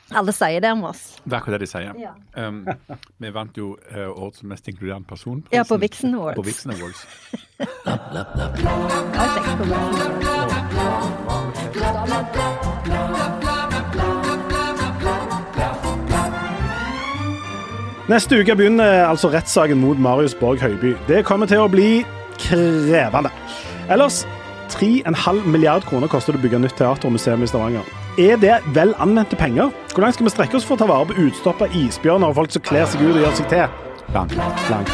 Alle sier det om oss. Det akkurat det de sier. Ja. Vi vant jo årets mest inkluderende person. Ja, på Vixen Awards. På Vixen Awards. Jeg har tenkt på Neste uke begynner altså rettssaken mot Marius Borg Høiby. Det kommer til å bli krevende. Ellers 3,5 milliard kroner koster det å bygge nytt teater og museum i Stavanger. Er det vel anvendte penger? Hvor langt skal vi strekke oss for å ta vare på utstoppa isbjørner og folk som kler seg ut og gjør seg til? Langt.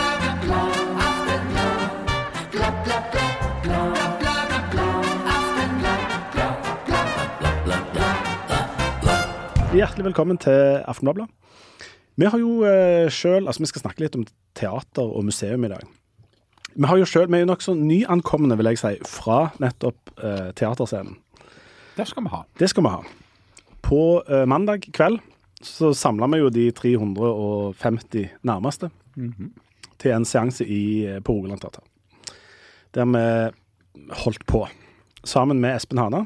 Hjertelig velkommen til Aftenbladet. Vi har jo selv, vi skal snakke litt om teater og museum i dag. Vi er jo nok så nyankomne, vil jeg si, fra nettopp teaterscenen. Det skal vi ha. Det skal vi ha. På mandag kveld så samlet vi jo de 350 nærmeste til en seanse på Rogaland Teater. Der vi holdt på, sammen med Espen Hana.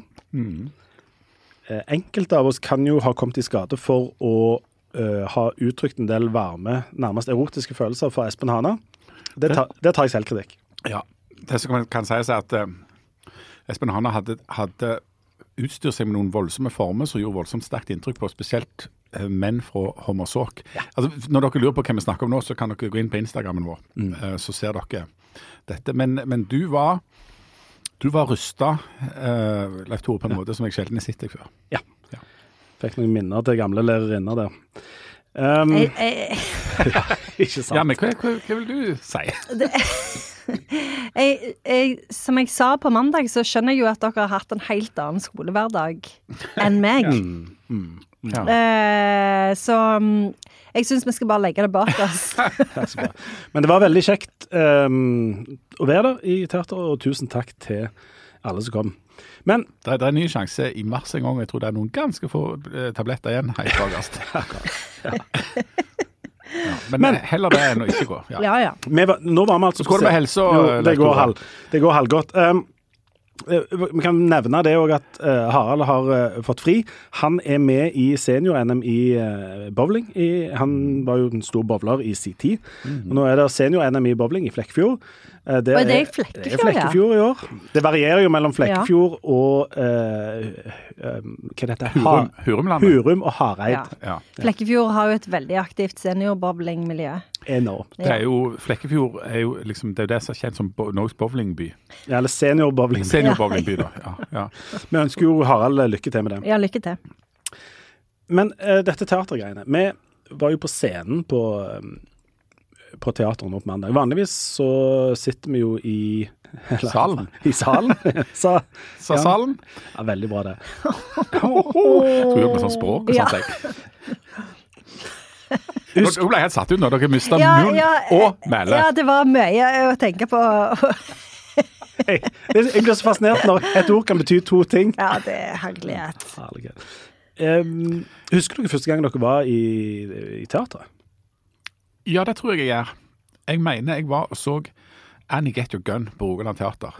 Enkelte av oss kan jo ha kommet i skade for å har uttrykt en del varme, nærmest erotiske følelser for Espen Hana. Det tar jeg selvkritikk. Ja, det som kan sies at Espen Hana hadde utstyrt seg med noen voldsomme former som gjorde voldsomt sterkt inntrykk på spesielt menn fra Hommersåk. Ja. Altså, når dere lurer på hva vi snakker om nå, så kan dere gå inn på Instagrammen vår, så ser dere dette. Men du var rustet, Leif Tore, på en måte som jeg sjelden har sett deg før. Ja. Fikk noen minner til gamle lærerinner der. Ja, ikke sant. Ja, men hva vil du si? Som jeg sa på mandag, så skjønner jeg jo at dere har hatt en helt annen skolehverdag enn meg. Ja. Så jeg synes vi skal bare legge det bak oss. Men det var veldig kjekt å være der i teater, og tusen takk til alle som kom. Men det er en ny sjanse i mars en gang. Jeg tror det er noen ganske få tabletter igjen her i Fagast. Men heller det enn å ikke gå. Ja. Nå var vi altså så går det med helse og det går halvgodt. Vi kan nevne det også at Harald har fått fri. Han er med i senior-NM i bowling. Han var jo en stor bowler i sin tid. Og nå er det senior-NM i bowling i Flekkefjord. Det er i Flekkefjord, det er Flekkefjord i år. Det varierer jo mellom Flekkefjord og hva det heter? Hurum og Hareid. Ja. Flekkefjord har jo et veldig aktivt seniorbowlingmiljø. Enormt. Det er jo, Flekkefjord er jo liksom, det er jo det som er kjent som Norges bowlingby. Ja, eller seniorbowlingby. Seniorbowlingby da, ja. Vi ønsker jo Harald lykke til med det. Ja, lykke til. Men dette teatergreiene, vi var jo på scenen på teateren nå på mandag. Vanligvis så sitter vi jo i salen. I salen. Sa salen? Ja, veldig bra det. Tror du med sånn språk og sånt, jeg. Hun ble helt satt ut når dere mistet munn og mæle. Ja, det var mye å tenke på. Jeg blir så fascinert når et ord kan bety to ting. Ja, det er herlighet. Husker dere første gang dere var i teateret? Ja, det tror jeg gjør. Jeg mener jeg var og så Annie Get Your Gun på Rogaland Teater,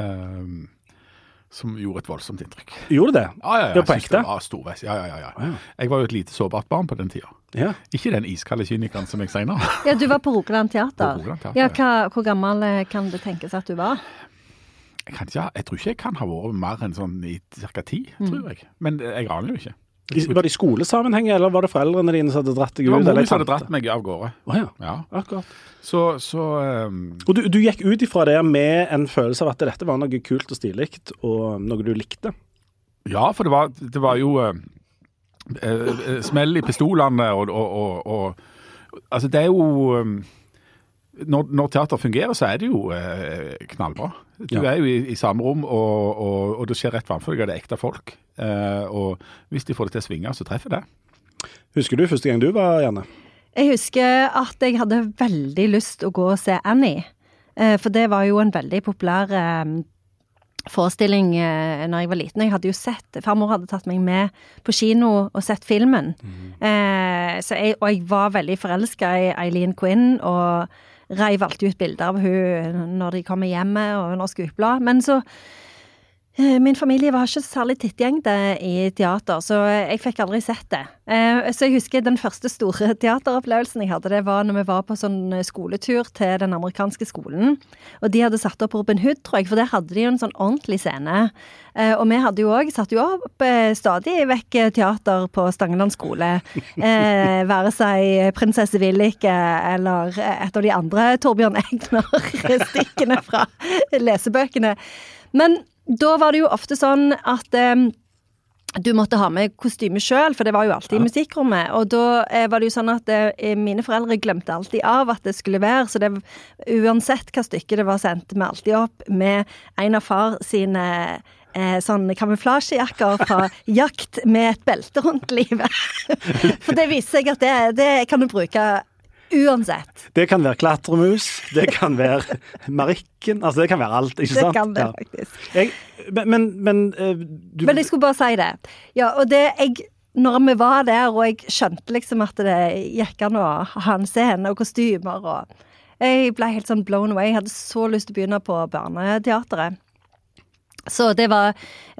som gjorde et voldsomt inntrykk. Gjorde det? Ja. Det var på ekte? Ja, storveis. Ja. Jeg var jo et lite sårbart barn på den tiden. Ja. Ikke den iskalde kynikeren som jeg senere. Ja, du var på Rogaland Teater. På Rogaland Teater, ja. Hvor gammel kan det tenkes at du var? Jeg tror ikke jeg kan ha vært mer enn sånn i cirka 10, tror jeg. Men jeg aner jo ikke. Var det i skolesammenheng, eller var det foreldrene dine som hadde dratt deg ut? Det var mor som hadde dratt meg av gårde. Ja, akkurat. Og du gikk ut ifra det med en følelse av at dette var noe kult og stiligt, og noe du likte? Ja, for det var jo smell i pistolene, og altså det er jo når teater fungerer, så er det jo knallbra. Du er jo i samme rom, og det skjer rett framfor deg, det er ekte folk. Og hvis de får det til å svinge, så treffer det. Husker du første gang du var, Janne? Jeg husker at jeg hadde veldig lyst å gå og se Annie. For det var jo en veldig populær forestilling når jeg var liten. Jeg hadde jo sett, farmor hadde tatt meg med på kino og sett filmen. Og jeg var veldig forelsket i Eileen Quinn, og reiv alltid ut bilder av hun når de kom hjemme og når skuespiller. Men så Min familie var ikke særlig tittgjengde i teater, så jeg fikk aldri sett det. Så jeg husker den første store teateropplevelsen jeg hadde, det var når vi var på sånn skoletur til den amerikanske skolen. Og de hadde satt opp Robin Hood, tror jeg, for der hadde de jo en sånn ordentlig scene. Og vi hadde jo også satt jo opp stadig vekk teater på Stangeland skole. Være seg Prinsesse Villike eller et av de andre Torbjørn Egner-stikkene fra lesebøkene. Men da var det jo ofte sånn at du måtte ha med kostyme selv, for det var jo alltid i musikkrommet. Og da var det jo sånn at mine foreldre glemte alltid av at det skulle være, så det, uansett hva stykke det var, sendte vi alltid opp med en av far sine sånn kamuflasjejakker fra jakt med et belte rundt livet. For det viser seg at det kan du bruke uansett. Det kan være klatremus, det kan være marikken, altså det kan være alt, ikke sant? Det kan det faktisk. Men jeg skulle bare si det. Ja, og når vi var der, og jeg skjønte liksom at det gikk an å ha en scene og kostymer, og jeg ble helt sånn blown away. Jeg hadde så lyst til å begynne på barneteateret. Så det var,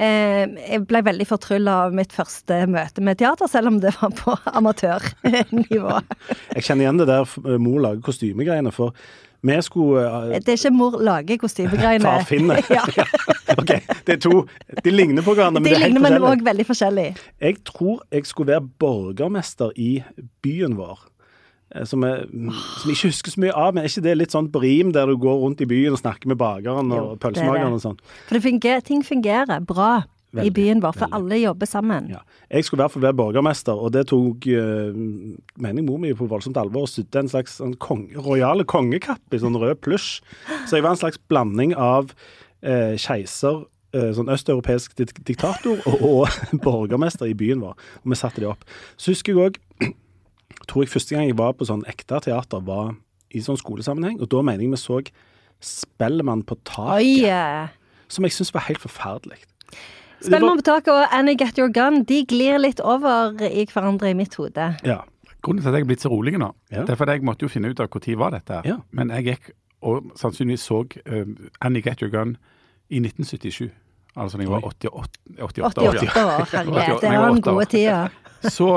jeg ble veldig fortryllet av mitt første møte med teater, selv om det var på amatørnivå. Jeg kjenner igjen det der mor lager kostymegreiene, for vi skulle... Det ikke mor lager kostymegreiene. Far finner. Ja. Ok, det to, de ligner på hverandre, men det er helt forskjellig. De ligner, men også veldig forskjellig. Jeg tror jeg skulle være borgermester i byen vår. Som jeg ikke husker så mye av, men er ikke det litt sånn på rim der du går rundt i byen og snakker med bakeren og pølsemakeren og sånn? For ting fungerer bra i byen vår, for alle jobber sammen. Ja. Jeg skulle i hvert fall være borgermester, og det tok mening mor mi på voldsomt alvor og sydde en slags royale kongekapp i sånn rød plush. Så jeg var en slags blanding av keiser, sånn østeuropeisk diktator og borgermester i byen vår, og vi satte det opp. Så husker jeg også tror jeg første gang jeg var på sånn ekte teater var i sånn skolesammenheng, og da mener jeg vi så Spellemann på taket, som jeg synes var helt forferdelig. Spellemann på taket og Annie Get Your Gun, de glir litt over i hverandre i mitt hode. Ja. Grunnen til at jeg er blitt så rolig nå, det er fordi jeg måtte jo finne ut av hvor tid var dette. Ja. Men jeg gikk og sannsynligvis så Annie Get Your Gun i 1977. Altså når jeg var 88 år. Herregud, det var en gode tid. Så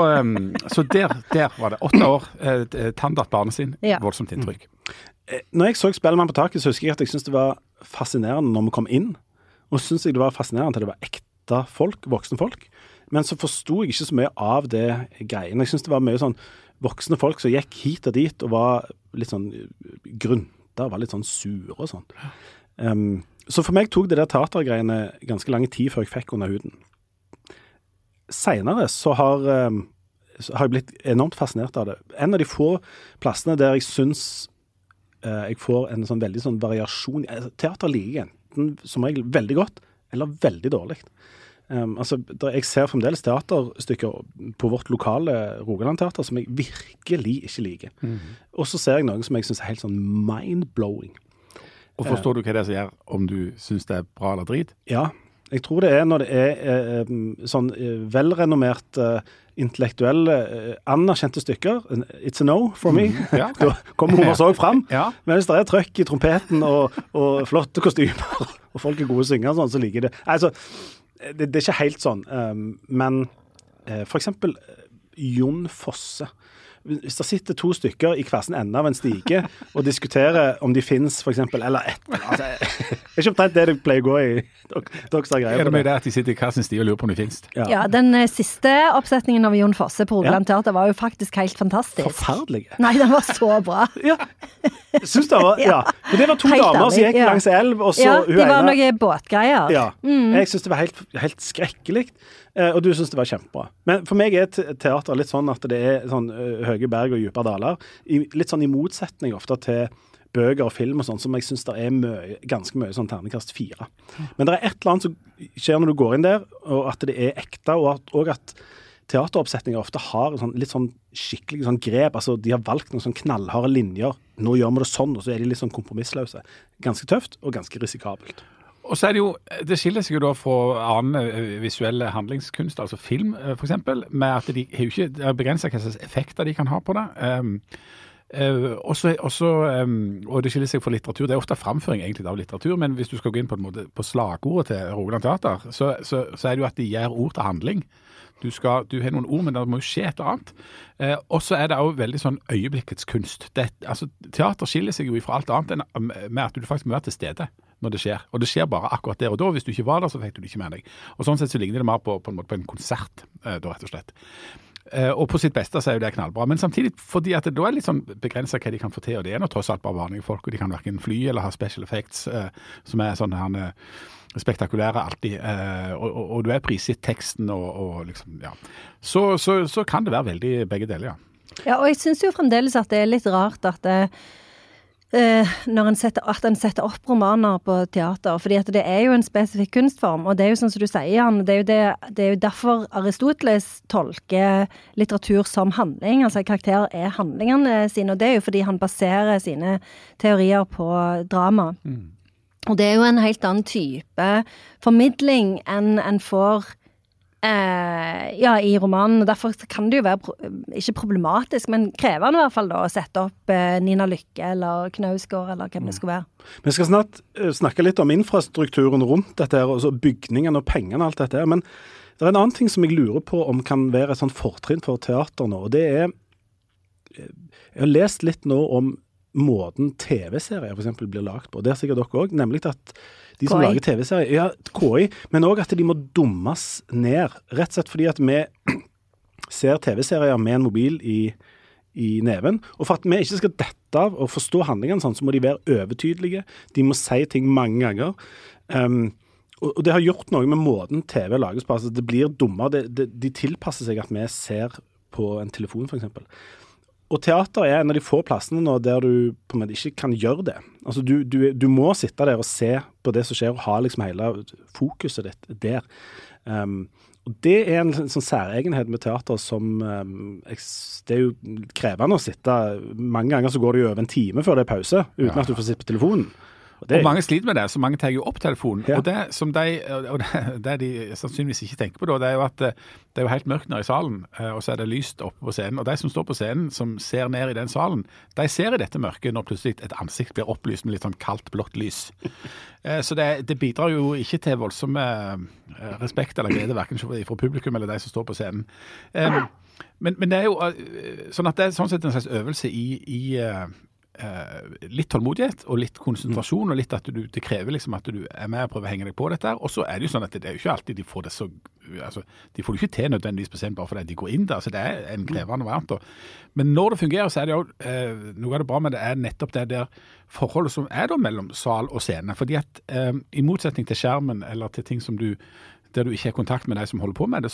der var det 8 år. Tandatt barnet sin. Voldsomt inntrykk. Når jeg så Spellemann på taket, så husker jeg at jeg synes det var fascinerende når vi kom inn. Og så synes jeg det var fascinerende at det var ekte folk, voksne folk. Men så forstod jeg ikke så mye av det greien. Jeg synes det var mye sånn voksne folk som gikk hit og dit og var litt sånn grunta, var litt sånn sure og sånn. Så for meg tok det der teatergreiene ganske lang tid før jeg fikk under huden. Senere så har jeg blitt enormt fascinert av det. En av de få plassene der jeg synes jeg får en sånn veldig sånn variasjon. Teater liker enten som regel veldig godt eller veldig dårlig. Jeg ser fremdeles teaterstykker på vårt lokale Rogaland-teater som jeg virkelig ikke liker. Og så ser jeg noe som jeg synes er helt sånn mind-blowing. Og forstår du hva det er som gjør om du synes det er bra eller drit? Ja, jeg tror det er når det er sånn velrenommert intellektuelle, anerkjente stykker. It's a no for me. Ja, okay. Da kommer hun og så fram. Men hvis det er trøkk i trompeten og flotte kostymer, og folk er gode synger, sånn, så liker det. Altså, det er ikke helt sånn. Men for eksempel Jon Fosse. Hvis det sitter 2 stykker i hver sin ende av en stige og diskuterer om de finnes, for eksempel, eller altså, det er ikke omtrent det de pleier å gå i deres greier. Er det med det at de sitter i hver sin stige og lurer på om de finnes? Ja, den siste oppsetningen av Jon Fosse på Rogaland Teater var jo faktisk helt fantastisk. Forferdelig. Nei, den var så bra. Ja, synes det var, Men det var 2 helt damer som gikk langs elv, og så de var noen båtgreier. Ja, jeg synes det var helt skrekkelig. Og du synes det var kjempebra. Men for meg er teater litt sånn at det er sånn høye berg og dype daler. Litt sånn i motsetning ofte til bøker og film og sånn, som jeg synes det er ganske mye sånn terningkast 4. Men det er et eller annet som skjer når du går inn der, og at det er ekte, og at teateroppsetninger ofte har litt sånn skikkelig sånn grep. Altså, de har valgt noen sånn knallharde linjer. Nå gjør vi det sånn, og så er de litt sånn kompromissløse. Ganske tøft og ganske risikabelt. Og så er det skiller seg jo da fra annen visuelle handlingskunst, altså film for eksempel, med at de har jo ikke begrenset hva slags effekter de kan ha på det. Og det skiller seg fra litteratur. Det ofte framføring egentlig av litteratur, men hvis du skal gå inn på en måte på slagordet til Rogaland Teater, så det jo at de gjør ord til handling. Du har noen ord, men det må jo skje et eller annet. Og så det også veldig sånn øyeblikkets kunst. Teater skiller seg jo fra alt annet med at du faktisk må være til stede når det skjer. Og det skjer bare akkurat der og da. Hvis du ikke var der, så fikk du det ikke med deg. Og sånn sett så ligner det mer på en konsert, da rett og slett. Og på sitt beste så jo det knallbra. Men samtidig, fordi at det da litt sånn begrenset hva de kan få til, og det nå tross alt bare vanlige folk, og de kan hverken fly eller ha special effects, som sånn her spektakulære alltid, og du prisgitt teksten, og liksom, ja. Så kan det være veldig begge deler, ja. Ja, og jeg synes jo fremdeles at det litt rart at når en setter opp romaner på teater, fordi at det jo en spesifikk kunstform, og det jo sånn som du sier, Jan, det jo derfor Aristoteles tolker litteratur som handling, altså karakterer handlingene sine, og det jo fordi han baserer sine teorier på drama. Og det jo en helt annen type formidling enn en får i romanen, og derfor kan det jo være ikke problematisk, men krevende i hvert fall da, å sette opp Nina Lykke eller Knausgård eller hvem det skulle være. Vi skal snart snakke litt om infrastrukturen rundt dette her, og bygningene og pengene og alt dette her, men det en annen ting som jeg lurer på om kan være et sånt fortrinn for teater nå, og det jeg har lest litt nå om måten TV-serier for eksempel blir lagt på. Det sikkert dere også, nemlig at de som lager TV-serier, KI, men også at de må dummes ned. Rett og slett fordi at vi ser TV-serier med en mobil i neven, og for at vi ikke skal dette av og forstå handlingene sånn, så må de være overtydelige. De må si ting mange ganger. Og det har gjort noe med måten TV lages på. Altså, det blir dummere. De tilpasser seg at vi ser på en telefon, for eksempel. Og teater en av de få plassene nå der du på en måte ikke kan gjøre det. Altså du må sitte der og se på det som skjer, og ha liksom hele fokuset ditt der. Og det en sånn særegenhet med teater som det jo krevende å sitte. Mange ganger så går det jo over en time før det pause, uten at du får sitte på telefonen. Og mange sliter med det, så mange tar jo opp telefonen. Ja. Og det som det de sannsynligvis ikke tenker på da, det jo at det jo helt mørkt nede i salen, og så det lyst oppe på scenen. Og de som står på scenen, som ser ned i den salen, de ser i dette mørket når plutselig et ansikt blir opplyst med litt sånn kaldt, blått lys. Så det bidrar jo ikke til voldsom respekt eller glede, hverken fra publikum eller de som står på scenen. Men det jo sånn at det sånn sett en slags øvelse i litt tålmodighet og litt konsentrasjon og litt at det krever liksom at du med og prøver å henge deg på dette her, og så det jo sånn at det jo ikke alltid de får det så, altså de får det ikke til nødvendigvis på scenen bare fordi de går inn der, så det en krevende variant da. Men når det fungerer så det jo noe av det bra med det nettopp det der forholdet som da mellom sal og scene, fordi at i motsetning til skjermen eller til ting som der du ikke har kontakt med de som holder på med det,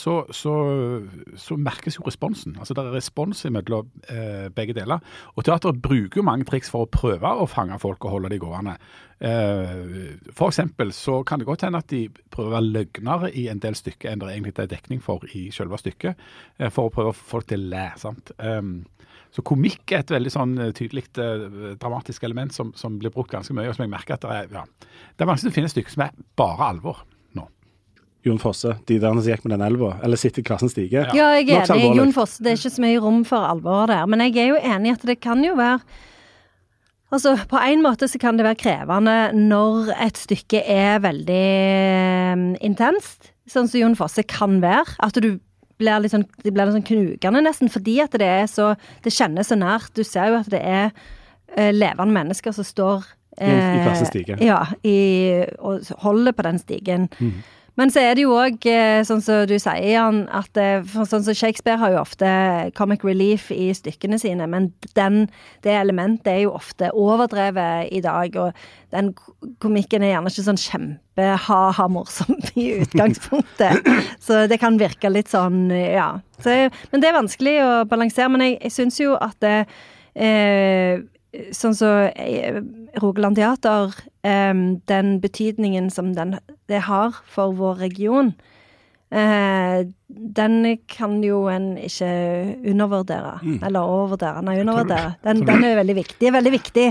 så merkes jo responsen. Altså det respons mellom begge deler. Og teateret bruker jo mange triks for å prøve å fange folk og holde de gående. For eksempel så kan det godt hende at de prøver å være løgnere i en del stykker enn det egentlig er dekning for i selve stykket, for å prøve å få det til å lære, sant? Så komikk et veldig sånn tydelig dramatisk element som blir brukt ganske mye, og som jeg merker at det vanskelig å finne stykker som bare alvor. Jon Fosse, de der som gikk med den elva, eller sitter i klassen stige. Ja, jeg enig. Jon Fosse, det ikke så mye rom for alvor der, men jeg jo enig i at det kan jo være, altså på en måte så kan det være krevende når et stykke veldig intenst, sånn som Jon Fosse kan være, at det blir litt sånn knugende nesten, fordi at det kjennes så nært. Du ser jo at det levende mennesker som står i klassen stige. Ja, og holder på den stigen. Men så det jo også, sånn som du sier, Jan, at sånn som Shakespeare har jo ofte comic relief i stykkene sine, men det elementet jo ofte overdrevet i dag, og den komikken gjerne ikke sånn kjempe-ha-ha-morsom i utgangspunktet. Så det kan virke litt sånn, ja. Men det vanskelig å balansere, men jeg synes jo at sånn så Rogaland Teater, den betydningen som det har for vår region, den kan jo en ikke undervurdere, eller overvurdere, undervurdere. Den veldig viktig. Det veldig viktig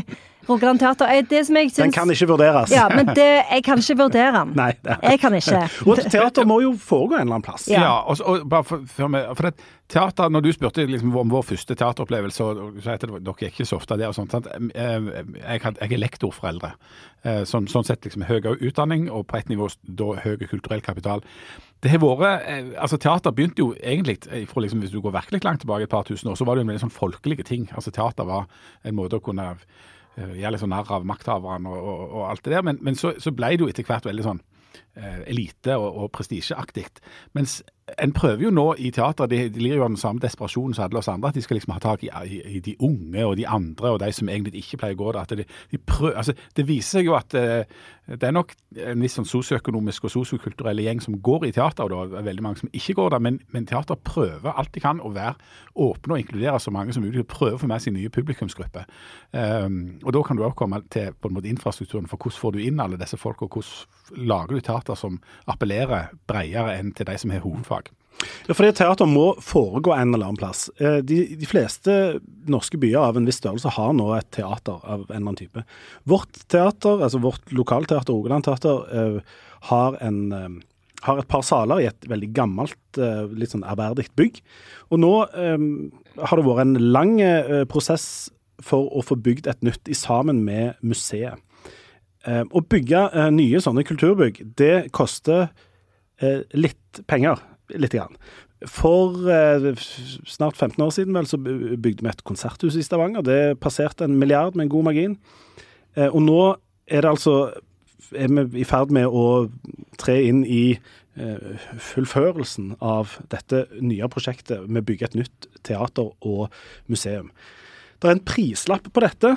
Rogaland Teater. Det som jeg syns... Den kan ikke vurderes. Ja, men jeg kan ikke vurdere den. Nei. Jeg kan ikke. Og teater må jo foregå en eller annen plass. Ja, og bare for det, teater, når du spurte liksom, om vår første teateropplevelse, og så heter det, dere er ikke så ofte der og sånt, sant? Jeg er lektorforeldre. Sånn sett liksom høy utdanning, og på et nivå da høy kulturell kapital. Det har vært, altså teater begynte jo egentlig, for liksom, hvis du går virkelig langt tilbake et par tusen år, så var det jo en veldig sånn folkelige ting. Altså teater var en måte å kunne gjøre litt sånn narr av makthaverne og alt det der, men så ble det jo etter hvert veldig sånn elite og prestisjeaktig. Mens en prøver jo nå i teater, de lir jo av den samme desperasjonen som alle oss andre, at de skal liksom ha tak i de unge og de andre, og de som egentlig ikke pleier å gå der. At de prøver, altså det viser seg jo at det er nok en viss sånn sosioøkonomisk og sosiokulturelle gjeng som går i teater, og det er veldig mange som ikke går der, men teater prøver alt de kan å være åpne og inkludere så mange som mulig, prøver å få med sin nye publikumsgruppe. Og da kan du også komme til på en måte infrastrukturen for hvordan får du inn alle disse folk, og hvordan lager du teater som appellerer bredere enn til de som har hovedfag. Ja, fordi teater må foregå en eller annen plass. De fleste norske byer av en viss størrelse har nå et teater av en eller annen type. Vårt teater, altså vårt lokalteater, Rogaland Teater, har et par saler i et veldig gammelt, litt sånn ærverdigt bygg. Og nå har det vært en lang prosess for å få bygd et nytt i sammen med museet. Å bygge nye sånne kulturbygg, det koster litt penger. Litt grann. For snart 15 år siden vel, så bygde vi et konserthus i Stavanger. Det passerte 1 milliard med en god margin. Og nå er vi i ferd med å tre inn i fullførelsen av dette nye prosjektet med å bygge et nytt teater og museum. Det er en prislapp på dette,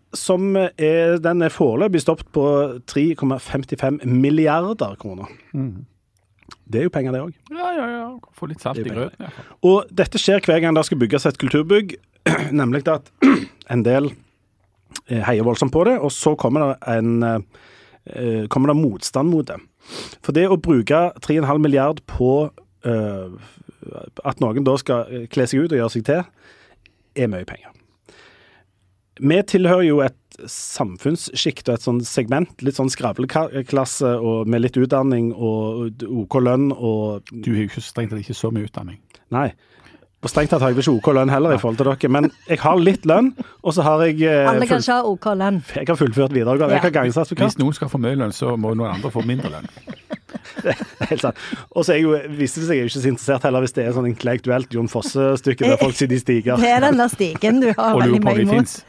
den er foreløpig stoppet på 3,55 milliarder kroner. Det er jo penger det også. Ja. Få litt salt i grøten. Ja. Og dette skjer hver gang det skal bygges et kulturbygg, nemlig at en del heier voldsomt på det, og så kommer det motstand mot det. For det å bruke 3,5 milliard på at noen da skal kle seg ut og gjøre seg til, er mye penger. Vi tilhører jo et samfunnsskikt og et sånn segment, litt sånn skravleklasse og med litt utdanning og OK lønn og... Du har jo ikke strengt tatt ikke så mye utdanning. Nei, og strengt tatt har jeg ikke OK lønn heller i forhold til dere, men jeg har litt lønn, og så har jeg... Alle kan ikke ha OK lønn. Jeg har fullført videregående, jeg har gangsertifikat. Hvis noen skal få mye lønn, så må noen andre få mindre lønn. Det er helt sant. Og så viser det seg jeg er ikke så interessert heller hvis det er sånn intellektuelt Jon Fosse-stykke der folk sitter i stiger. Det er den der stigen du har veldig mye imot.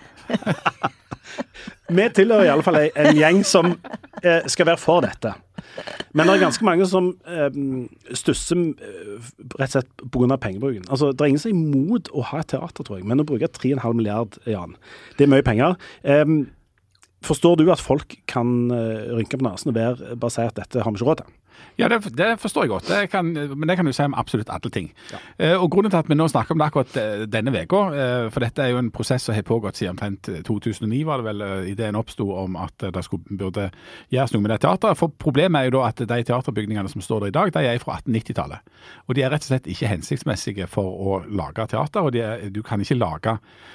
Vi tilhører i alle fall en gjeng som skal være for dette. Men det er ganske mange som stusser rett og slett på grunn av pengebruken. Altså, det er ingen som er imot å ha et teater, tror jeg, men å bruke 3,5 milliard, Jan, det er mye penger. Forstår du at folk kan rynke på nasen og bare si at dette har vi ikke råd til? Ja, det forstår jeg godt. Men det kan du si om absolutt alle ting. Ja. Og grunnen til at vi nå snakker om det akkurat denne veka, for dette er jo en prosess som har pågått siden omtrent 2009, var det vel ideen oppstod om at det burde gjøres noe med det teateret. For problemet er jo da at de teaterbygningene som står der i dag, de er fra 1890-tallet. Og de er rett og slett ikke hensiktsmessige for å lage teater, og du kan ikke lage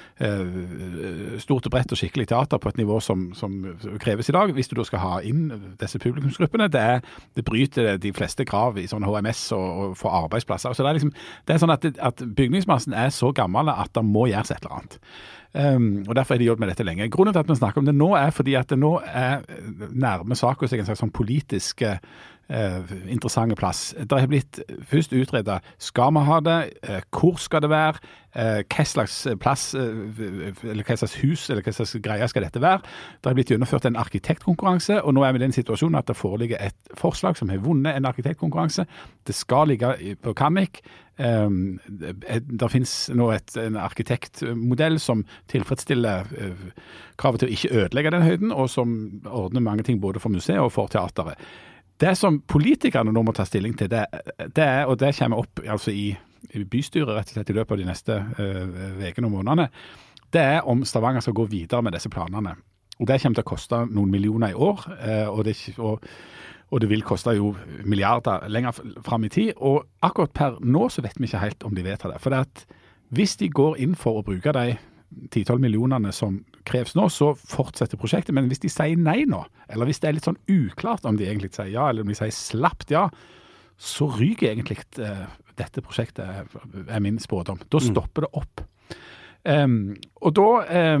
stort og bredt og skikkelig teater på et nivå som kreves i dag, hvis du da skal ha inn disse publikumsgruppene. Det bryter de fleste krav i sånn HMS og for arbeidsplasser. Så det er sånn at bygningsmassen er så gammel at det må gjøres et eller annet. Og derfor er de gjort med dette lenge. Grunnen til at vi snakker om det nå er fordi at det nå er nærme saker seg en slags sånn politisk interessante plass. Det har blitt først utredet, skal vi ha det, hvor skal det være, hva slags plass, eller hva slags hus, eller hva slags greier skal dette være. Det har blitt gjennomført en arkitektkonkurranse, og nå er vi i den situasjonen at det foreligger et forslag som har vunnet en arkitektkonkurranse. Det skal ligge på Kamik. Det finnes nå en arkitektmodell som tilfredsstiller kravet til å ikke ødelegge den høyden, og som ordner mange ting både for museet og for teateret. Det som politikerne nå må ta stilling til, det er, og det kommer opp altså i bystyret rett og slett i løpet av de neste vekene og månedene, det er om Stavanger skal gå videre med disse planene. Og det kommer til å koste noen millioner i år, og det vil koste jo milliarder lenger frem i tid. Og akkurat per nå så vet vi ikke helt om de vedtar det. For det at hvis de går inn for å bruke de 10-12 millionene som kreves nå, så fortsetter prosjektet. Men hvis de sier nei nå, eller hvis det litt sånn uklart om de egentlig sier ja, eller om de sier slappt ja, så ryker egentlig dette prosjektet, min spådom. Da stopper det opp. Og da...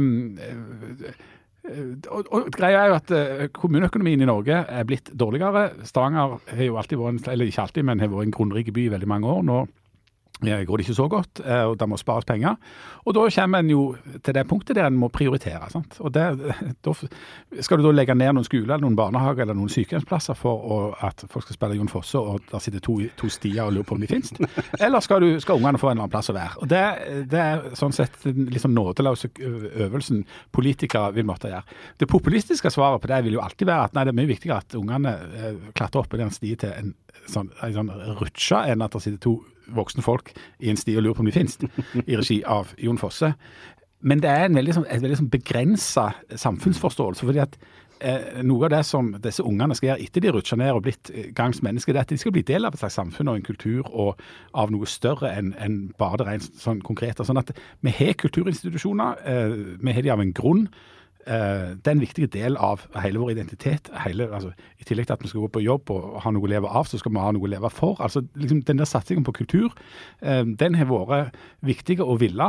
Og greia jo at kommuneøkonomien i Norge blitt dårligere. Stavanger har jo alltid vært, eller ikke alltid, men har vært en grunnrik by i veldig mange år. Nå går det ikke så godt, og da må spares penger. Og da kommer en jo til det punktet der en må prioritere. Sant? Og da skal du da legge ned noen skoler, eller noen barnehager, eller noen sykehjemsplasser for at folk skal spille Jon Fosse, og der sitter to stier og lurer på om de finnes. Eller skal ungene få en eller annen plass å være? Og det sånn sett litt sånn nådeløse øvelsen politikere vil måtte gjøre. Det populistiske svaret på det vil jo alltid være at nei, det mye viktigere at ungene klatrer opp i den sti til en sånn rutsja enn at det sitter to voksne folk i en sti og lurer på om de finnes i regi av Jon Fosse. Men det en veldig begrenset samfunnsforståelse, fordi at noe av det som disse ungene skal gjøre etter de rutsjer ned og blitt gangs mennesker, det at de skal bli del av et slags samfunn og en kultur og av noe større enn bare det rent sånn konkrete. Sånn at vi har kulturinstitusjoner, vi har de av en grunn. Det en viktig del av hele vår identitet. I tillegg til at vi skal gå på jobb og ha noe å leve av, så skal vi ha noe å leve for. Altså, liksom, den der satsingen på kultur, den har vært viktig å ville,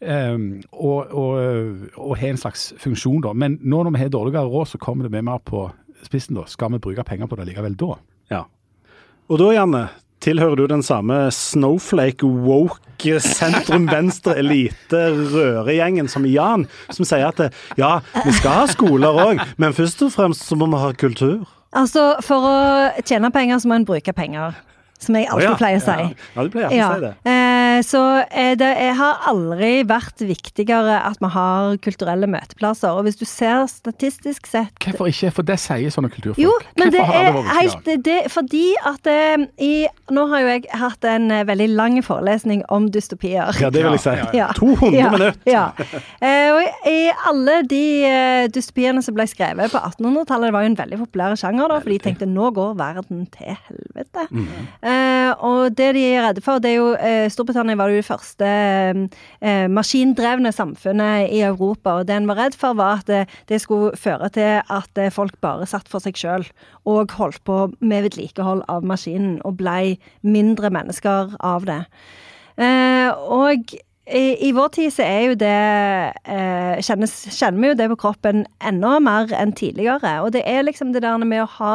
og har en slags funksjon da. Men nå når vi har dårligere råd, så kommer det med mer på spissen da. Skal vi bruke penger på det likevel da? Ja. Og da, Janne, tilhører du den samme snowflake, woke, sentrum, venstre, elite, røregjengen som Jan, som sier at ja, vi skal ha skoler også, men først og fremst så må vi ha kultur. Altså, for å tjene penger så må en bruke penger, som jeg alltid pleier å si. Ja, du pleier alltid å si det. Så det har aldri vært viktigere at vi har kulturelle møteplasser, og hvis du ser statistisk sett... Hvorfor ikke? For det sier sånne kulturfolk. Jo, men det fordi at nå har jo jeg hatt en veldig lang forelesning om dystopier. Ja, det vil jeg si. Ja. 200 minutter. Ja. Og i alle de dystopiene som ble skrevet på 1800-tallet, det var jo en veldig populær sjanger da, fordi de tenkte, nå går verden til helvete. Og det de er redde for, det er jo Storbritannia var jo det første maskindrevne samfunnet i Europa, og det en var redd for var at det skulle føre til at folk bare satt for seg selv og holdt på med vedlikehold av maskinen og ble mindre mennesker av det. Og i vår tid så er jo det kjenner vi jo det på kroppen enda mer enn tidligere, og det er liksom det der med å ha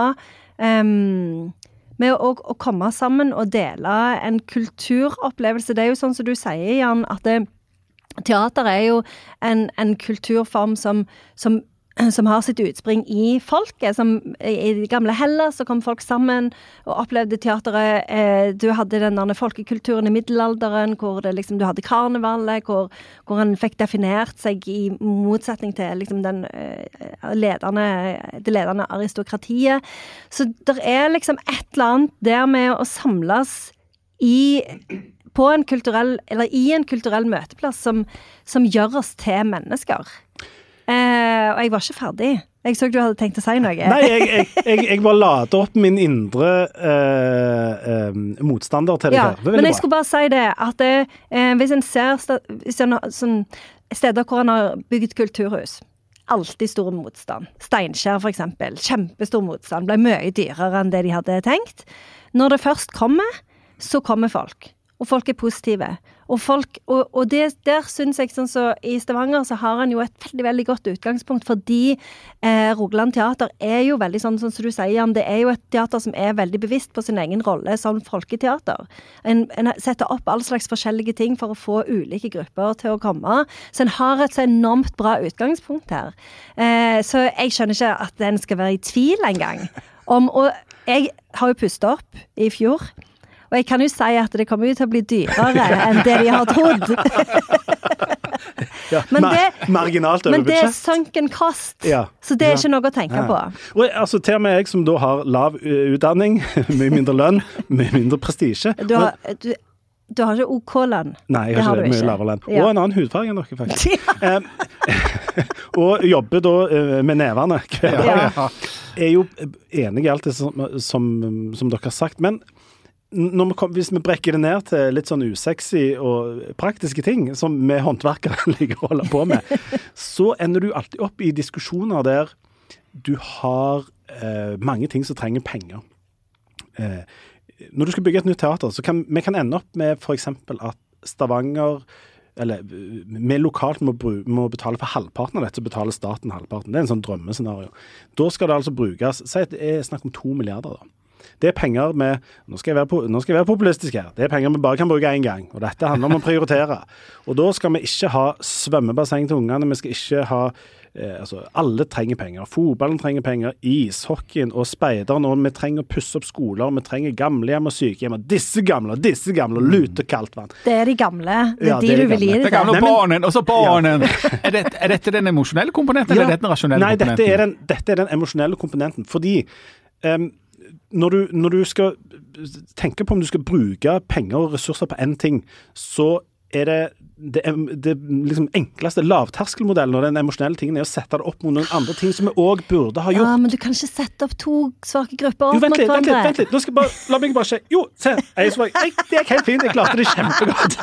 med å komme sammen og dele en kulturopplevelse. Det er jo sånn som du sier, Jan, at teater er jo en kulturform som har sitt utspring i folket. I de gamle Hellas så kom folk sammen og opplevde teateret. Du hadde den der folkekulturen i middelalderen, hvor det liksom, du hadde karnevalet, hvor en fikk definert seg i motsetning til liksom det ledende aristokratiet. Så det er liksom et eller annet der med å samles i en kulturell møteplass som gjør oss til mennesker. Og jeg var ikke ferdig. Jeg så du hadde tenkt å si noe. Nei, jeg bare lader opp min indre motstander til det her. Men jeg skulle bare si det, at hvis en ser sånn steder hvor en har bygd kulturhus, alltid stor motstand. Steinkjer for eksempel, kjempestor motstand, ble mye dyrere enn det de hadde tenkt. Når det først kommer, så kommer folk. Og folk er positive. Og der synes jeg, sånn så i Stavanger så har han jo et veldig, veldig godt utgangspunkt, fordi Rogaland Teater er jo veldig sånn som du sier, Jan, det er jo et teater som er veldig bevisst på sin egen rolle som folketeater. En setter opp all slags forskjellige ting for å få ulike grupper til å komme. Så en har et så enormt bra utgangspunkt her. Så jeg skjønner ikke at den skal være i tvil engang. Og jeg har jo pustet opp i fjor, og jeg kan jo si at det kommer jo til å bli dyrere enn det de har trodd. Marginalt over men det er sunken cost, så det er ikke noe å tenke på. Og altså, til og med jeg som da har lav utdanning, mye mindre lønn, mye mindre prestige. Du har ikke OK-lønn. Nei, jeg har ikke det, mye lavere lønn. Og en annen hudfarge enn dere, faktisk. Og jobber da med nevene. Er jo enig i alt det som dere har sagt, men hvis vi brekker det ned til litt sånn usexy og praktiske ting, som vi håndverkere liker å holde på med, så ender du alltid opp i diskusjoner der du har mange ting som trenger penger. Når du skal bygge et nytt teater, så kan vi ende opp med for eksempel at Stavanger, eller vi lokalt må betale for halvparten av dette, så betaler staten halvparten. Det en sånn drømmescenario. Da skal det altså brukes, si at det snakk om 2 milliarder da. Det penger med, nå skal jeg være populistisk her, det penger vi bare kan bruke en gang, og dette handler om å prioritere. Og da skal vi ikke ha svømmebasseng til ungene, vi skal ikke ha, alle trenger penger. Fotballen trenger penger, ishockeyen og speideren, og vi trenger å pusse opp skoler, vi trenger gamlehjem og sykehjem, disse gamle, og lute kaldt vann. Det de gamle, det de du vil gi det til. Det gamle barnen, og så barnen. Ja. Er dette den emosjonelle komponenten, eller er dette den rasjonelle komponenten? Nei, dette er den emosjonelle komponenten, fordi når du skal tenke på om du skal bruke penger og ressurser på en ting, så er det liksom enkleste lavterskelmodellen og den emosjonelle tingen er å sette det opp mot noen andre ting som vi også burde ha gjort. Ja, men du kan ikke sette opp 2 svake grupper opp mot hverandre. Vent litt. La meg bare se. Jo, se. Det er helt fint. Jeg klarte det kjempegodt.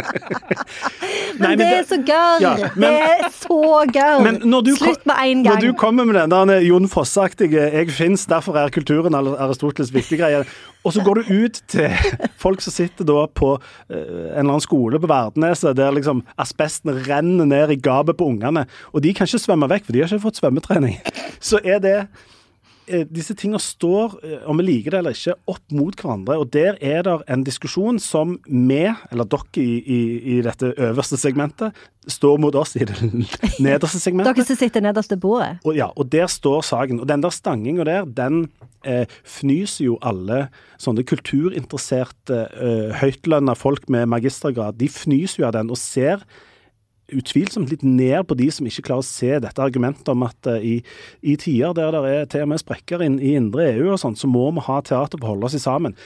Men det er så gørr. Ja, det er så gørr. Slutt med en gang. Når du kommer med den der Jon Fosse-aktige «Jeg finnes, derfor er kulturen Aristoteles viktig greie», og så går du ut til folk som sitter da på en eller annen skole på Verdneset, der liksom asbesten renner ned i gapet på ungene, og de kan ikke svømme vekk, for de har ikke fått svømmetrening. Så er det, disse tingene står, om vi liker det eller ikke, opp mot hverandre, og der er det en diskusjon som eller dere i dette øverste segmentet, står mot oss i det nederste segmentet. Dere som sitter nederst til bordet. Og der står saken, og den der stangingen der, den fnyser jo alle sånne kulturinteresserte, høytlønna folk med magistergrad, de fnyser jo av den og ser utvilsomt litt ned på de som ikke klarer å se dette argumentet om at i tider der det er til og med sprekker i indre EU og sånt, så må vi ha teater på å holde oss sammen.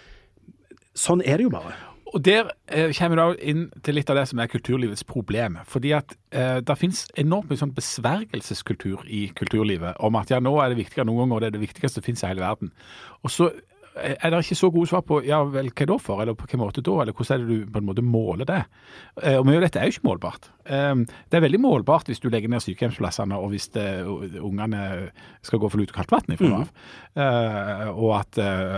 Sånn er det jo bare. Og der kommer vi inn til litt av det som er kulturlivets problem. Fordi at det finnes enormt mye sånn besvergelseskultur i kulturlivet, om at ja, nå er det viktigere noen ganger, og det er det viktigste som finnes i hele verden. Og så er det ikke så gode svar på, ja vel, hva da for, eller på hvilken måte da, eller hvordan er det du på en måte måler det? Og mye av dette er jo ikke målbart. Det er veldig målbart hvis du legger ned sykehjemsplassene, og hvis ungene skal gå for lut og kaldt vann ifra av. Og at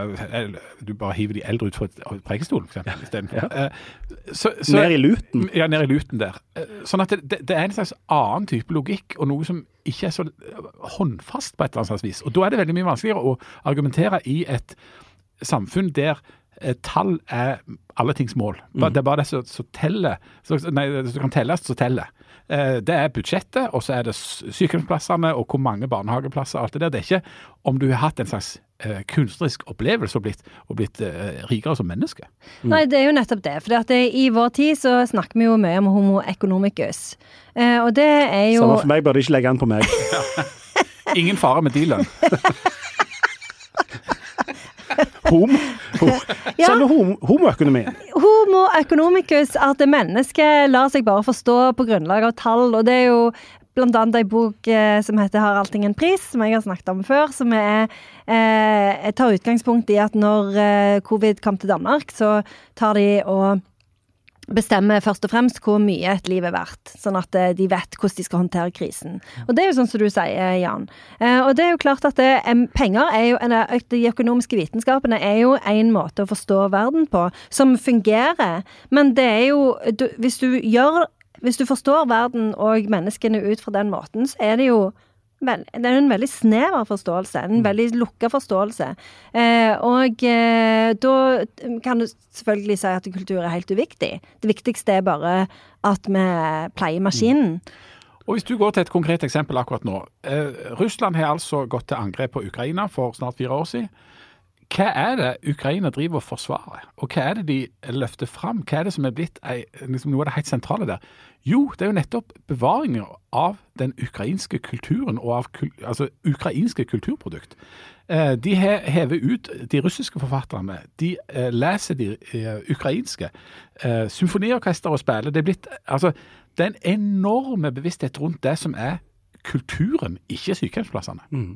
du bare hiver de eldre ut for et prekestol, for eksempel, i stedet for. Ned i luten? Ja, ned i luten der. Sånn at det er en slags annen type logikk, og noe som ikke er så håndfast på et eller annet vis. Og da er det veldig mye vanskeligere å argumentere i et samfunn der tall er alle tings mål. Det er bare det som teller. Det kan telles, så teller. Det er budsjettet, og så er det sykehjemsplassene, og hvor mange barnehageplasser, alt det der. Det er ikke om du har hatt en slags kunstnerisk opplevelse og blitt rikere som menneske. Nei, det er jo nettopp det. For i vår tid så snakker vi jo mye om homo economicus. Og det er jo... Samme for meg, bør du ikke legge den på meg. Ingen fare med dealen. Homoøkonomien. Homo economicus, at mennesket lar seg bare forstå på grunnlag av tall, og det er jo blant annet en bok som heter Har allting en pris, som jeg har snakket om før, som tar utgangspunkt i at når covid kom til Danmark, så tar de og bestemmer først og fremst hvor mye et liv er verdt, sånn at de vet hvordan de skal håndtere krisen. Og det er jo sånn som du sier, Jan. Og det er jo klart at penger er jo, de økonomiske vitenskapene er jo en måte å forstå verden på, som fungerer, men det er jo, hvis du forstår verden og menneskene ut fra den måten, så er det jo det er en veldig snever forståelse, en veldig lukket forståelse. Og da kan du selvfølgelig si at kultur er helt uviktig. Det viktigste er bare at vi pleier maskinen. Og hvis du går til et konkret eksempel akkurat nå. Russland har altså gått til angrep på Ukraina for snart 4 år siden. Hva er det Ukraina driver og forsvarer? Og hva er det de løfter fram? Hva er det som er blitt liksom noe av det helt sentrale der? Jo, det er jo nettopp bevaringer av den ukrainske kulturen og av ukrainske kulturprodukt. De hever ut de russiske forfatterne. De leser de ukrainske symfoniorkester og spiller. Det er en enorme bevissthet rundt det som er kulturen, ikke sykehjemsplassene.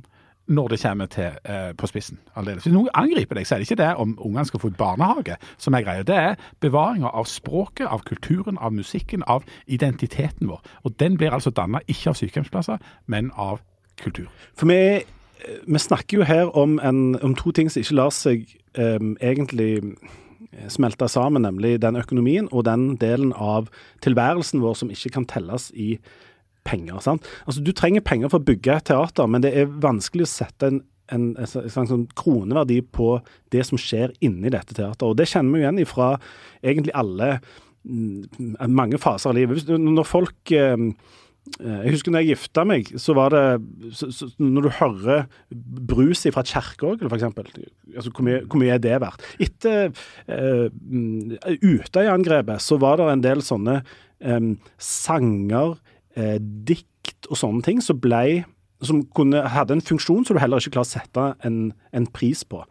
når det kommer til på spissen. Hvis noen angriper deg, så er det ikke det om ungene skal få et barnehage som er greia. Det er bevaringer av språket, av kulturen, av musikken, av identiteten vår. Og den blir altså dannet ikke av sykehjemsplasser, men av kultur. For vi snakker jo her om to ting som ikke lar seg egentlig smelte sammen, nemlig den økonomien og den delen av tilværelsen vår som ikke kan telles i penger, sant? Altså, du trenger penger for å bygge et teater, men det er vanskelig å sette en sånn kroneverdi på det som skjer inni dette teateret. Og det kjenner vi igjen fra egentlig mange faser av livet. Når folk jeg husker når jeg gifta meg, så var det når du hører brus fra et kjerkeorgel, for eksempel, altså hvor mye er det verdt? Etter Utøya-angrepet så var det en del sånne sanger, dikt og sånne ting som hadde en funksjon som du heller ikke klarer å sette en pris på.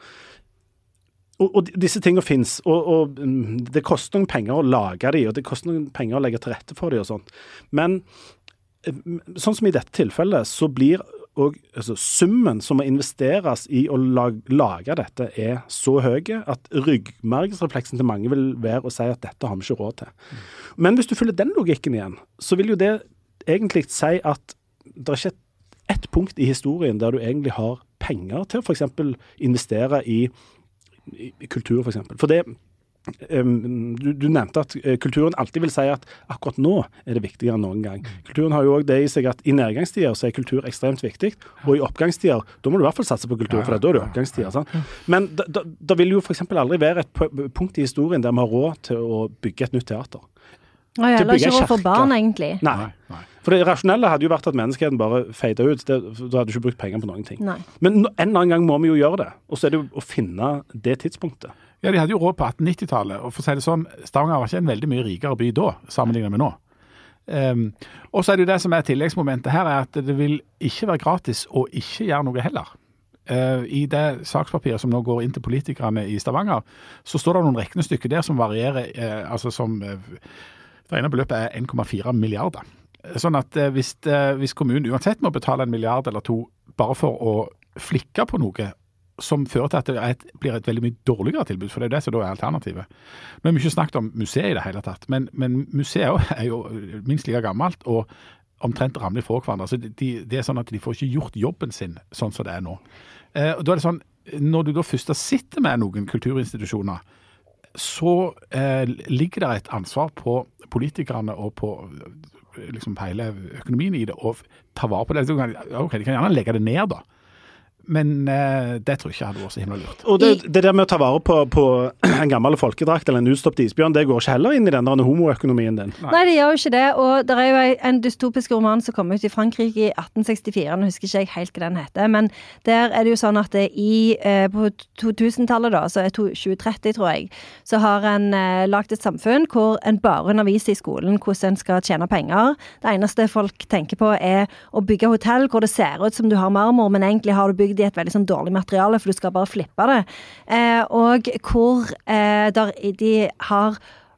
Og disse tingene finnes, og det koster noen penger å lage de, og det koster noen penger å legge til rette for de og sånt. Men sånn som i dette tilfellet, så blir altså, summen som må investeres i å lage dette er så høye at ryggmargsrefleksen til mange vil være å si at dette har vi ikke råd til. Men hvis du følger den logikken igjen, så vil jo det egentlig si at det er ikke et punkt i historien der du egentlig har penger til å for eksempel investere i kultur, for eksempel. For det, du nevnte at kulturen alltid vil si at akkurat nå er det viktigere enn noen gang. Kulturen har jo også det i seg at i nedgangstider så er kultur ekstremt viktig, og i oppgangstider, da må du i hvert fall satse på kultur, for da er det oppgangstider. Sant? Men da vil jo for eksempel aldri være et punkt i historien der vi har råd til å bygge et nytt teater. Nei, eller ikke råd for barn, egentlig. Nei. For det rasjonelle hadde jo vært at menneskeheten bare feide ut. Da hadde du ikke brukt penger på noen ting. Nei. Men en eller annen gang må vi jo gjøre det. Og så er det jo å finne det tidspunktet. Ja, de hadde jo råd på 1890-tallet. Og for å si det sånn, Stavanger var ikke en veldig mye rikere by da, sammenlignet med nå. Og så er det jo det som er tilleggsmomentet her, er at det vil ikke være gratis å ikke gjøre noe heller. I det sakspapiret som nå går inn til politikerne i Stavanger, så står det noen regnestykker der som varierer, altså som det ene beløpet er 1,4 milliarder. Sånn at hvis kommunen uansett må betale 1 milliard eller 2 bare for å flikke på noe som fører til at det blir et veldig mye dårligere tilbud, for det er det som da er alternativet. Nå har vi ikke snakket om museet i det hele tatt, men museet er jo minst like gammelt og omtrent ramlig fra hverandre. Så det er sånn at de får ikke gjort jobben sin sånn som det er nå. Og da er det sånn, når du da først sitter med noen kulturinstitusjoner, så ligger det et ansvar på politikerne og på liksom hele økonomien i det, og ta vare på det. Ok, de kan gjerne legge det ned da. Men det tror jeg ikke hadde vært så himla lurt. Og det der med å ta vare på en gammel folkedrakt eller en utstoppet isbjørn, det går ikke heller inn i den der homoøkonomien din. Nei, det gjør jo ikke det. Og det er jo en dystopisk roman som kom ut i Frankrike i 1864, nå husker ikke jeg helt hva den heter, men der er det jo sånn at på 2000-tallet da, så 2030 tror jeg, så har en lagt et samfunn hvor en bare underviser i skolen hvordan en skal tjene penger. Det eneste folk tenker på er å bygge hotell hvor det ser ut som du har marmor, men egentlig har du bygd i et veldig sånn dårlig materiale, for du skal bare flippe det. Og hvor de har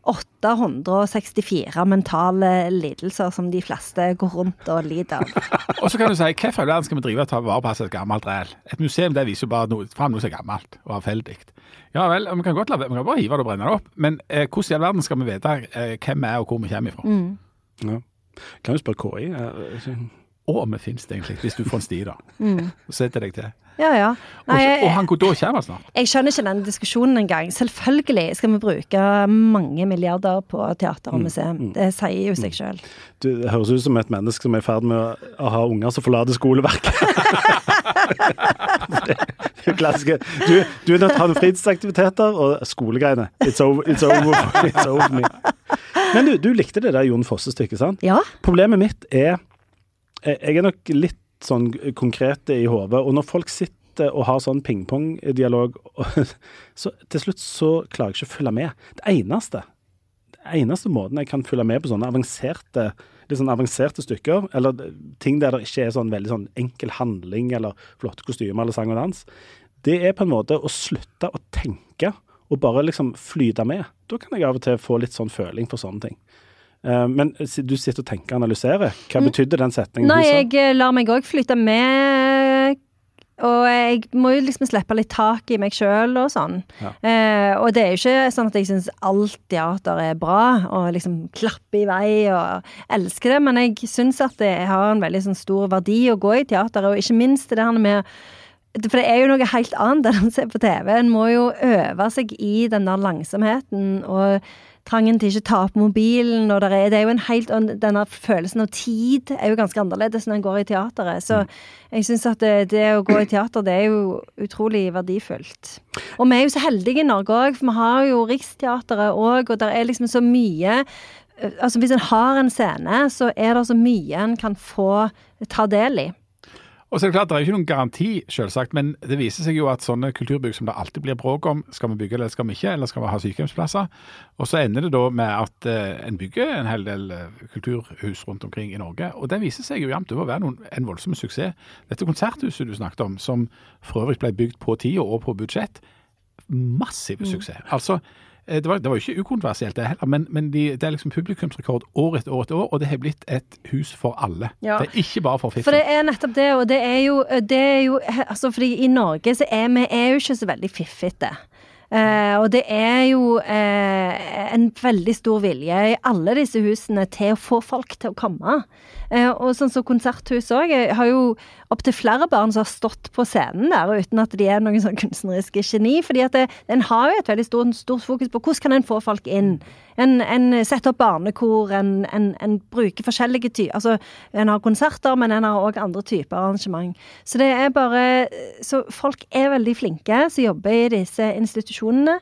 864 mentale lidelser som de fleste går rundt og lider av. Og så kan du si, hvorfor i verden skal vi drive og ta vare på et gammelt ræl? Et museum, det viser jo bare frem noe som er gammelt og avfeldigt. Ja vel, vi kan godt vi kan bare hive det og brenne det opp, men hvordan i all verden skal vi vite hvem er og hvor vi kommer ifra? Ja. Kan du spørre KI? Og om det finnes det egentlig, hvis du får en sti da. Så setter deg til. Ja. Nei, og han går da kommer snart. Jeg skjønner ikke den diskusjonen engang. Selvfølgelig skal vi bruke mange milliarder på teater og museum. Det sier jo seg selv. Det høres ut som et menneske som er i ferd med å ha unger som forlater skoleverket. Det er klassiske. Du er nødt til å ha fritidsaktiviteter og skolegreiene. It's over me. Men du likte det der Jon Fosse-stykket, sant? Ja. Problemet mitt er jeg er nok litt sånn konkrete i hodet, og når folk sitter og har sånn pingpong-dialog, så til slutt så klarer jeg ikke å følge med. Det eneste måten jeg kan følge med på sånne avanserte stykker, eller ting der det ikke er sånn veldig sånn enkel handling, eller flott kostyme, eller sang og dans, det er på en måte å slutte å tenke, og bare liksom flyte med. Da kan jeg av og til få litt sånn føling for sånne ting. Men du sitter og tenker og analyserer. Hva betydde den setningen? Nei, jeg lar meg også flytte med og jeg må jo liksom slippe litt tak i meg selv og sånn. Ja. Og det er jo ikke sånn at jeg synes alt teater bra, og liksom klappe i vei og elsker det, men jeg synes at det har en veldig sånn stor verdi å gå i teater, og ikke minst det her med for det er jo noe helt annet enn å se på TV. En må jo øve seg i den der langsomheten og trangen til ikke ta opp mobilen, og det er jo en helt, denne følelsen av tid er jo ganske annerledes når en går i teateret, så jeg synes at det å gå i teater, det er jo utrolig verdifullt. Og vi er jo så heldige i Norge også, for vi har jo Riksteateret også, og det er liksom så mye, altså hvis en har en scene, så er det så mye en kan få ta del i. Og så er det klart, det er ikke noen garanti, selvsagt, men det viser seg jo at sånne kulturbygg som det alltid blir bråk om, skal vi bygge eller skal vi ikke, eller skal vi ha sykehjemsplasser? Og så ender det da med at en bygger en hel del kulturhus rundt omkring i Norge, og det viser seg jo jevnt over å være en voldsom suksess. Dette konserthuset du snakket om, som for øvrig ble bygd på tid og på budsjett, massiv suksess. Altså, det var jo ikke ukontroversielt det heller, men det er liksom publikumsrekord år etter år, og det har blitt et hus for alle. Ja. Det er ikke bare for fiffen. For det er nettopp det, og det er jo altså fordi i Norge så vi jo ikke så veldig fiffete. Og det er jo en veldig stor vilje i alle disse husene til å få folk til å komme. Og sånn som konserthus også, jeg har jo opp til flere barn som har stått på scenen der, uten at de er noen sånn kunstneriske geni, fordi at en har jo et veldig stort fokus på hvordan kan en få folk inn. En setter opp barnekor, en bruker forskjellige typer, altså en har konserter, men en har også andre typer arrangement. Så det er bare, så folk er veldig flinke som jobber i disse institusjonene,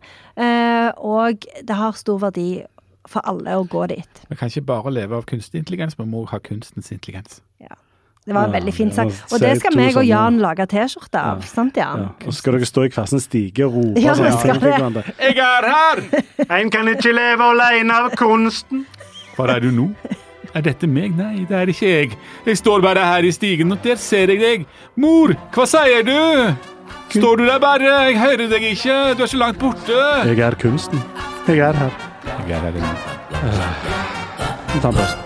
og det har stor verdi for alle å gå dit. Vi kan ikke bare leve av kunstig intelligens, men må ha kunstens intelligens. Ja. Det var veldig fint sagt. Og det skal meg og Jan lage t-skjorte av, sant Jan? Ja. Og skal dere stå i hver sin stige og rope ja, sånn? Det. Jeg her! En kan ikke leve alene av kunsten. Hvor er du nå? Er dette meg? Nei, det er ikke jeg. Jeg står bare her i stigen, og der ser jeg deg. Mor, hva sier du? Står du der bare? Jeg hører deg ikke. Du er så langt borte. Jeg er kunsten. Jeg er her. Jeg er her inne. Vi tar en pause.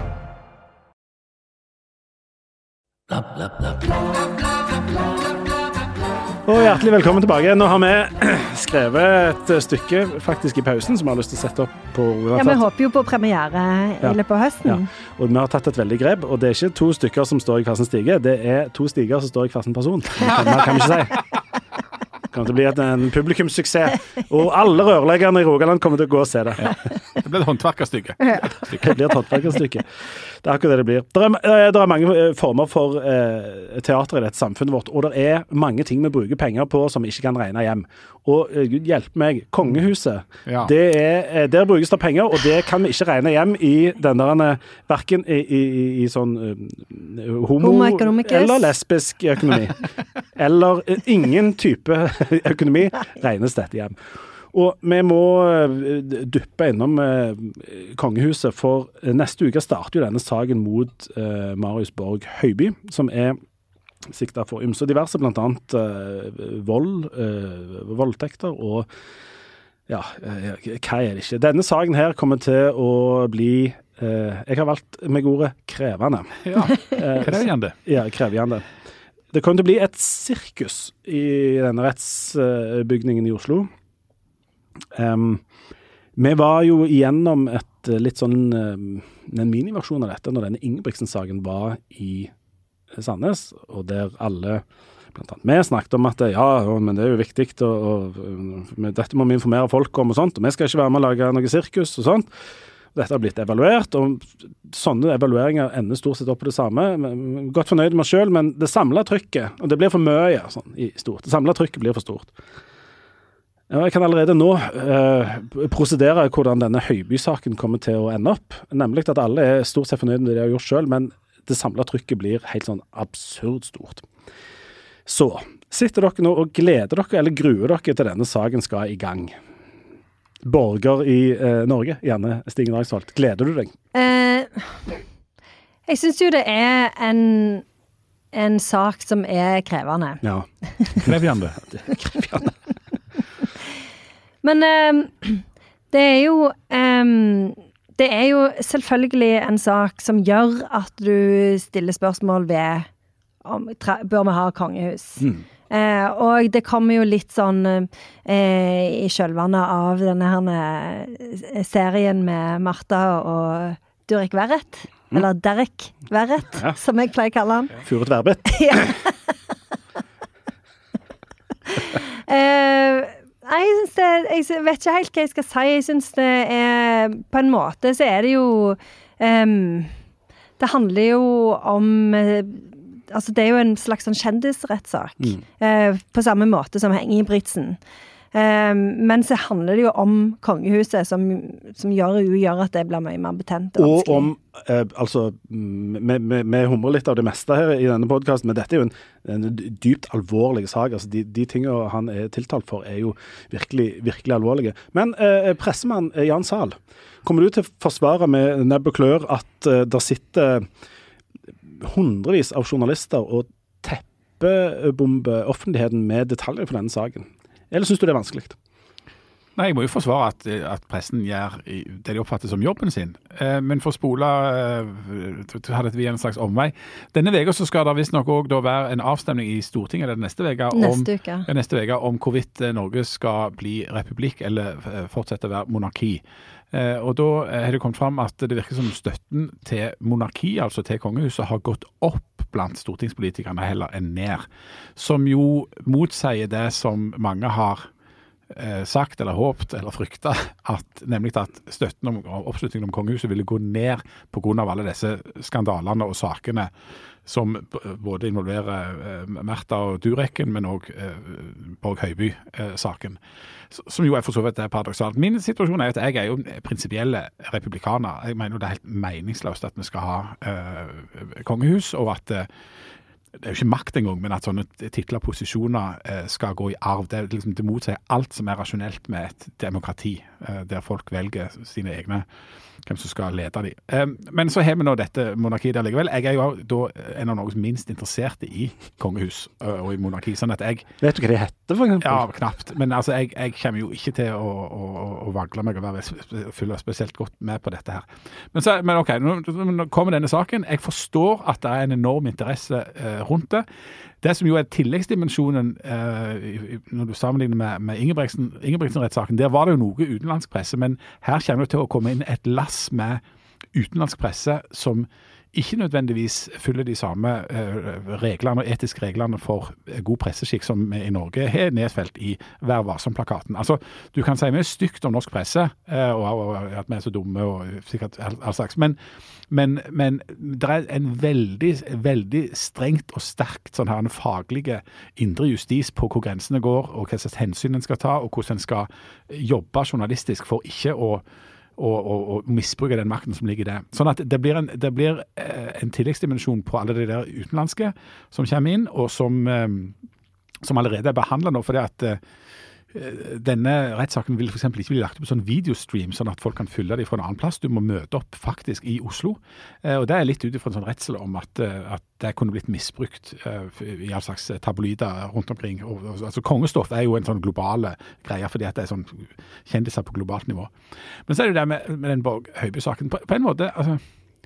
Og hjertelig velkommen tilbake. Nå har vi skrevet et stykke faktisk i pausen som vi har lyst til å sette opp på Ja, vi håper jo på premiere i løpet av høsten. Ja. Og vi har tatt et veldig grep, og det er ikke 2 stykker som står i hver sin stige, det er 2 stiger som står i hver sin person. Det kan vi ikke si. Det kommer til å bli en publikumssuksess, og alle rørleggerne i Rogaland kommer til å gå og se det. Ja. Det blir et håndverkerstykke. Det blir et håndverkerstykke. Det er akkurat det det blir. Det er mange former for teater i dette samfunnet vårt, og det er mange ting vi bruker penger på som vi ikke kan regne hjem. Og Gud hjelpe meg, kongehuset, der brukes det penger, og det kan vi ikke regne hjem i den der, hverken i sånn homo- eller lesbisk økonomi. Eller ingen type økonomi regnes dette hjem. Og vi må duppe innom kongehuset, for neste uke starter jo denne saken mot Marius Borg Høiby, som er siktet for ymse og diverse, blant annet voldtekter og ja, hva er det ikke? Denne saken her kommer til å bli, jeg har valgt meg ordet krevende. Ja, krevende. Ja, krevende. Det kommer til å bli et sirkus i denne rettsbygningen i Oslo. Vi var jo igjennom et litt sånn en miniversjon av dette når denne Ingebrigtsen-saken var i Sandnes, og der alle, blant annet vi, snakket om at men det er jo viktig, og dette må vi informere folk om og sånt, og vi skal ikke være med å lage noe sirkus og sånt. Dette har blitt evaluert, og sånne evalueringer ender stort sett opp på det samme. Godt fornøyd med meg selv, men det samlede trykket, og det blir for mye sånn, i stort, det samlede trykket blir for stort. Ja, jeg kan allerede nå prosedere hvordan denne Høiby-saken kommer til å ende opp, nemlig at alle er stort sett fornøyd med det de har gjort selv, men det samlede trykket blir helt sånn absurd stort. Så, sitter dere nå og gleder dere, eller gruer dere til denne saken skal i gang? Borger i Norge, gjerne Stigen Drangsholt. Gleder du deg? Jeg synes jo det er en sak som er krevende. Ja, krevende. Krevende. Men det er jo selvfølgelig en sak som gjør at du stiller spørsmål ved bør vi ha kongehus. Og det kommer jo litt sånn i kjølvannet av denne her serien med Martha og Durek Verrett, eller Derek Verrett, som jeg pleier å kalle han. Furet Verbet. Ja. Jeg vet ikke helt hva jeg skal si. Jeg synes det på en måte så det jo det handler jo om altså det jo en slags sånn kjendisrettssak på samme måte som Ingebrigtsen. Men så handler det jo om kongehuset som gjør at det blir mye mer betent og vanskelig. Og om, altså, vi humrer litt av det meste her i denne podcasten, men dette jo en dypt alvorlig sak. Altså, de tingene han tiltalt for jo virkelig, virkelig alvorlige. Men pressemann Jan Sahl, kommer du til å forsvare med nebb og klør at der sitter hundrevis av journalister og teppebomber offentligheten med detaljer for denne saken? Eller synes du det vanskelig? Nei, jeg må jo forsvare at pressen gjør det de oppfatter som jobben sin. Men for å spole hadde vi en slags omvei. Denne veka så skal det visst nok også da være en avstemning i Stortinget neste veka om hvorvidt Norge skal bli republikk eller fortsette å være monarki. Og da har det kommet fram at det virker som støtten til monarki, altså til kongehuset, har gått opp blant stortingspolitikerne heller enn ned. Som jo motsier det som mange har sagt eller håpt eller fryktet, nemlig at støtten og oppslutningen om kongehuset ville gå ned på grunn av alle disse skandalene og sakene som både involverer Märtha og Dureken, men også Borg Høiby-saken, som jo for så vidt paradoksalt. Min situasjon at jeg jo prinsipielle republikaner. Jeg mener jo det helt meningsløst at vi skal ha kongehus, og at det jo ikke makt engang, men at sånne titler og posisjoner skal gå i arv. Det liksom det motsier alt som rasjonelt med et demokrati, der folk velger sine egne, hvem som skal lede dem. Men så har vi nå dette monarkiet der likevel. Jeg jo da en av Norges minst interesserte i kongehus og i monarki, sånn at jeg... Vet du hva det heter, for eksempel? Ja, knapt. Men altså, jeg kommer jo ikke til å vagle meg og følge spesielt godt med på dette her. Men ok, nå kommer denne saken. Jeg forstår at det en enorm interesse rundt det. Det som jo tilleggsdimensjonen, når du sammenligner med Ingebrigtsen-rettssaken, der var det jo noe utenlandsk presse, men her kommer det til å komme inn et lass med utenlandsk presse som ikke nødvendigvis følger de samme reglene og etiske reglene for god presseskikk som vi i Norge har nedfelt i Vær varsom-plakaten. Altså, du kan si mye stygt om norsk presse, og at vi så dumme og sikkert all slags, men det en veldig, veldig strengt og sterkt sånn her en faglige indre justis på hvor grensene går, og hva slags hensyn en skal ta, og hvordan en skal jobbe journalistisk for ikke å misbruke den makten som ligger i det. Sånn at det blir en tilleggsdimensjon på alle de der utenlandske som kommer inn, og som allerede behandlet nå, fordi at denne rettssaken vil for eksempel ikke bli lagt opp på sånn videostream, sånn at folk kan fylle dem fra en annen plass. Du må møte opp faktisk i Oslo. Og det litt ut fra en sånn redsel om at det kunne blitt misbrukt i all slags tabloider rundt omkring. Altså kongestoff jo en sånn globale greie, fordi at det sånn kjendiser på globalt nivå. Men så det jo det med den Borg Høiby-saken. På en måte, altså,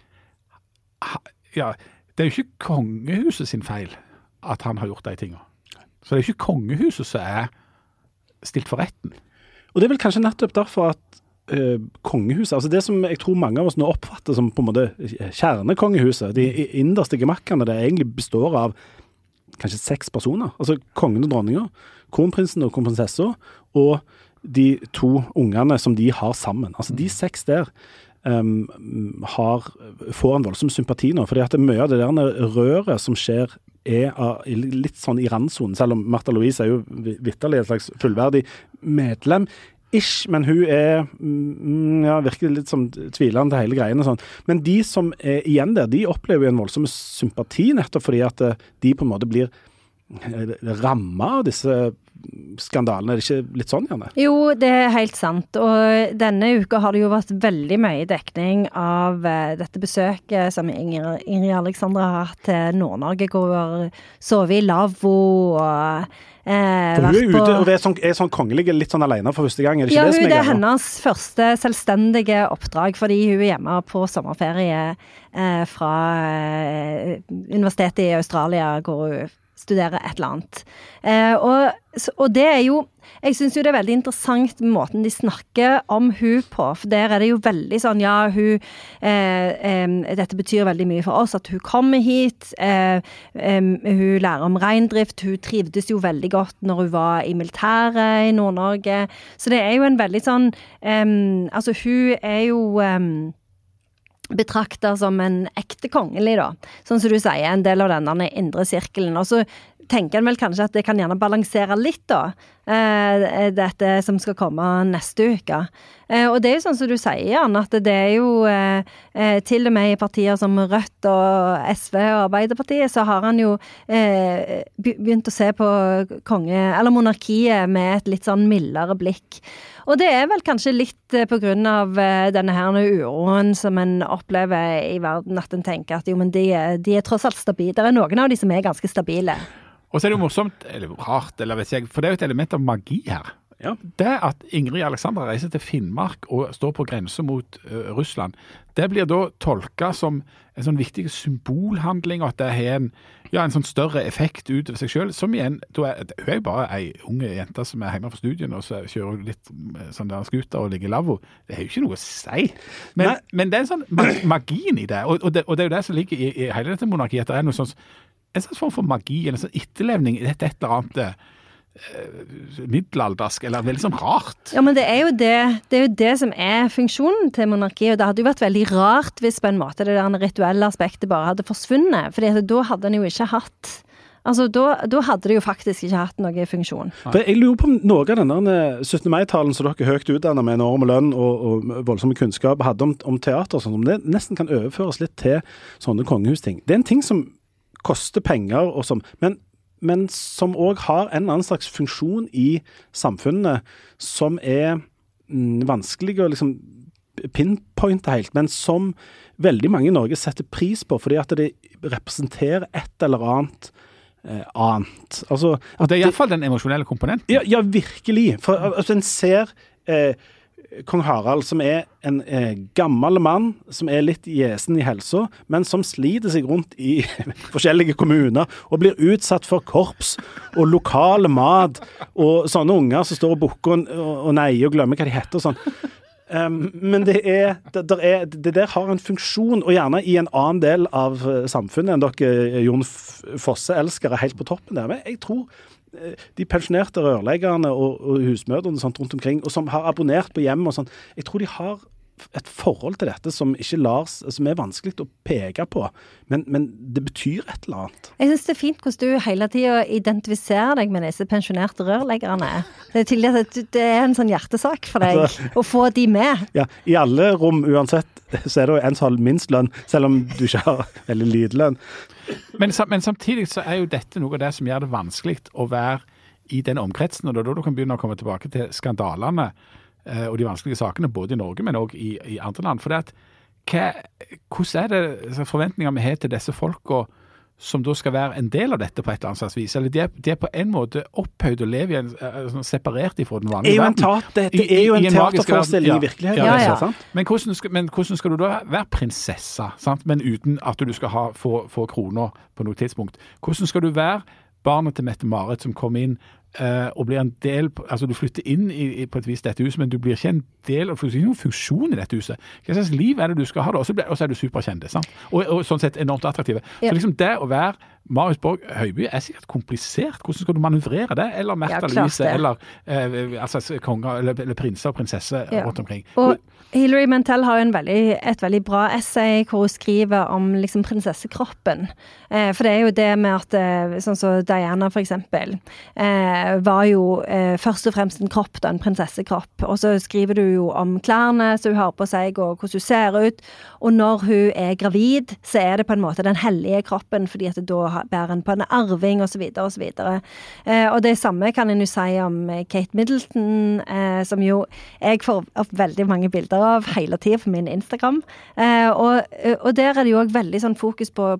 ja, det jo ikke kongehuset sin feil at han har gjort de tingene. Så det jo ikke kongehuset som stilt for retten. Og det vel kanskje nettopp derfor at kongehuset, altså det som jeg tror mange av oss nå oppfatter som på en måte kjernekongehuset, de innerste gemakkene, det egentlig består av kanskje 6 personer. Altså kongen og dronningen, kronprinsen og kronprinsessa, og de 2 ungene som de har sammen. Altså de 6 der får en voldsom sympati nå, fordi at det mye av det der røret som skjer litt sånn i randsonen, selv om Märtha Louise jo vitterlig et slags fullverdig medlem, men hun virker litt som tvilende til hele greiene sånn. Men de som igjen der, de opplever jo en voldsom sympati nettopp fordi at de på en måte blir rammet av disse skandalen. Det ikke litt sånn, Janne? Jo, det helt sant. Og denne uka har det jo vært veldig mye dekning av dette besøket som Ingrid Alexandra har hatt til Nord-Norge, hvor hun har sovet i lavvo og hun ute, og det er sånn kongelig litt sånn alene for første gang, er det ikke det som det er hennes første selvstendige oppdrag, fordi hun er hjemme på sommerferie fra universitetet i Australia, hvor hun studerer et eller annet. Og det er jo, jeg synes jo det er veldig interessant måten de snakker om hun på, for der er det jo veldig sånn, dette betyr veldig mye for oss, at hun kommer hit, hun lærer om reindrift, hun trivdes jo veldig godt når hun var i militæret i Nord-Norge, så det er jo en veldig sånn, altså hun er jo betrakter som en ekte kongelig da, sånn som du sier, en del av denne indre sirkelen, og så tenker en vel kanskje at det kan gjerne balansere litt da, dette som skal komme neste uke. Og det er jo sånn som du sier, Jan, at det er jo til og med i partier som Rødt og SV og Arbeiderpartiet, så har han jo begynt å se på eller monarkiet med et litt sånn mildere blikk. Og det er vel kanskje litt på grunn av denne her uroen som en opplever i verden, at en tenker at jo, men de er tross alt stabile. Det er noen av de som er ganske stabile. Og så er det jo morsomt, eller rart, eller vet jeg, for det er jo et element av magi her. Ja. Det at Ingrid Alexandra reiser til Finnmark og står på grensen mot Russland, det blir da tolket som en sånn viktig symbolhandling, og at det har en sånn større effekt ut av seg selv, som igjen, hun er jo bare en unge jente som er hjemme fra studien, og så kjører litt sånn der skuter og ligger i lavvo. Det er jo ikke noe å si. Men det er en sånn magien i det, og det er jo det som ligger i hele dette monarkiet, at det er noe sånn en slags form for magi, en slags etterlevning i et eller annet middelaldersk, eller veldig sånn rart. Ja, men det er jo det som er funksjonen til monarkiet, og det hadde jo vært veldig rart hvis på en måte det der rituelle aspektet bare hadde forsvunnet, fordi da hadde den jo ikke hatt da hadde det jo faktisk ikke hatt noen funksjon. For jeg lurer på om noe av denne 17. mai-talen som dere høyt utdannet med enorm lønn og voldsomme kunnskap hadde om teater, sånn som det nesten kan overføres litt til sånne kongehusting. Det er en ting som koster penger, og men som også har en annen slags funksjon i samfunnet, som er vanskelig å liksom pinpointe helt, men som veldig mange i Norge setter pris på, fordi at det representerer et eller annet annet. Altså, og det er i hvert fall den emosjonelle komponenten. Ja, virkelig. For altså, en ser Kong Harald, som er en gammel mann, som er litt jesen i helsa, men som sliter seg rundt i forskjellige kommuner, og blir utsatt for korps, og lokale mat, og sånne unger som står og bukker og neier og glemmer hva de heter og sånn. Men det der har en funksjon, og gjerne i en annen del av samfunnet enn dere Jon Fosse-elskere helt på toppen der. Men jeg tror de pensjonerte rørleggerne og husmødrene sånt rundt omkring, og som har abonnert på hjem og sånn, jeg tror de har et forhold til dette som er vanskelig å peke på, men det betyr et eller annet. Jeg synes det er fint hvordan du hele tiden identifiserer deg med disse pensjonerte rørleggerne. Det er tydelig at det er en sånn hjertesak for deg å få de med. Ja, i alle rom uansett så er det jo en som har minst lønn, selv om du ikke har veldig lite lønn. Men samtidig så er jo dette noe av det som gjør det vanskelig å være i den omkretsen, og da du kan begynne å komme tilbake til skandalene og de vanskelige sakene, både i Norge, men også i andre land. For det at, hvordan er det forventninger vi har til disse folka som da skal være en del av dette på et eller annet slags vis? Eller de er på en måte opphøyd og lever separert ifra den vanlige verden. Det er jo en teaterforestilling i virkeligheten. Ja. Men hvordan skal du da være prinsesse, sant? Men uten at du skal få kroner på noe tidspunkt? Hvordan skal du være barnet til Mette-Marit som kom inn og blir en del, altså du flytter inn på et vis dette huset, men du blir ikke en del, for du har ikke noen funksjon i dette huset. Hva slags liv er det du skal ha da? Og så er du superkjente, sant? Og sånn sett enormt attraktive. Ja. Så liksom det å være Marius Borg Høiby er sikkert komplisert. Hvordan skal du manøvrere det? Eller Märtha Louise, eller konger, eller prinser og prinsesse rundt omkring. Og Hilary Mantel har jo et veldig bra essay hvor hun skriver om liksom prinsessekroppen. For det er jo det med at, sånn som Diana for eksempel, var jo først og fremst en kropp, da, en prinsessekropp. Og så skriver du jo om klærne som hun har på seg, og hvordan hun ser ut. Og når hun er gravid, så er det på en måte den hellige kroppen, fordi at da bærer en på en arving, og så videre, og så videre. Og det samme kan en jo si om Kate Middleton, som jo jeg får opp veldig mange bilder av hele tiden på min Instagram. Og der det jo også veldig sånn fokus på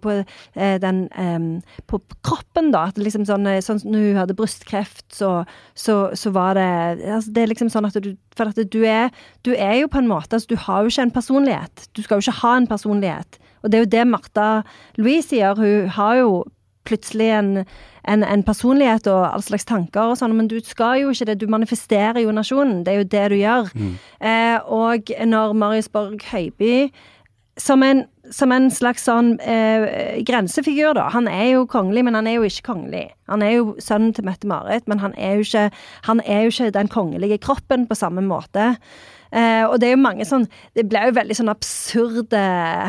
kroppen da, at liksom sånn når hun hadde brystkreft, så var det, altså det liksom sånn at du er jo på en måte, altså du har jo ikke en personlighet, du skal jo ikke ha en personlighet, og det er jo det Martha Louise sier, hun har jo plutselig en personlighet og all slags tanker og sånn, men du skal jo ikke det, du manifesterer jo nasjonen, det er jo det du gjør. Og når Marius Borg Høiby, som en slags sånn grensefigur da, han er jo kongelig, men han er jo ikke kongelig. Han er jo sønnen til Mette-Marit, men han er jo ikke den kongelige kroppen på samme måte. Og det er jo mange sånn, det ble jo veldig sånn absurde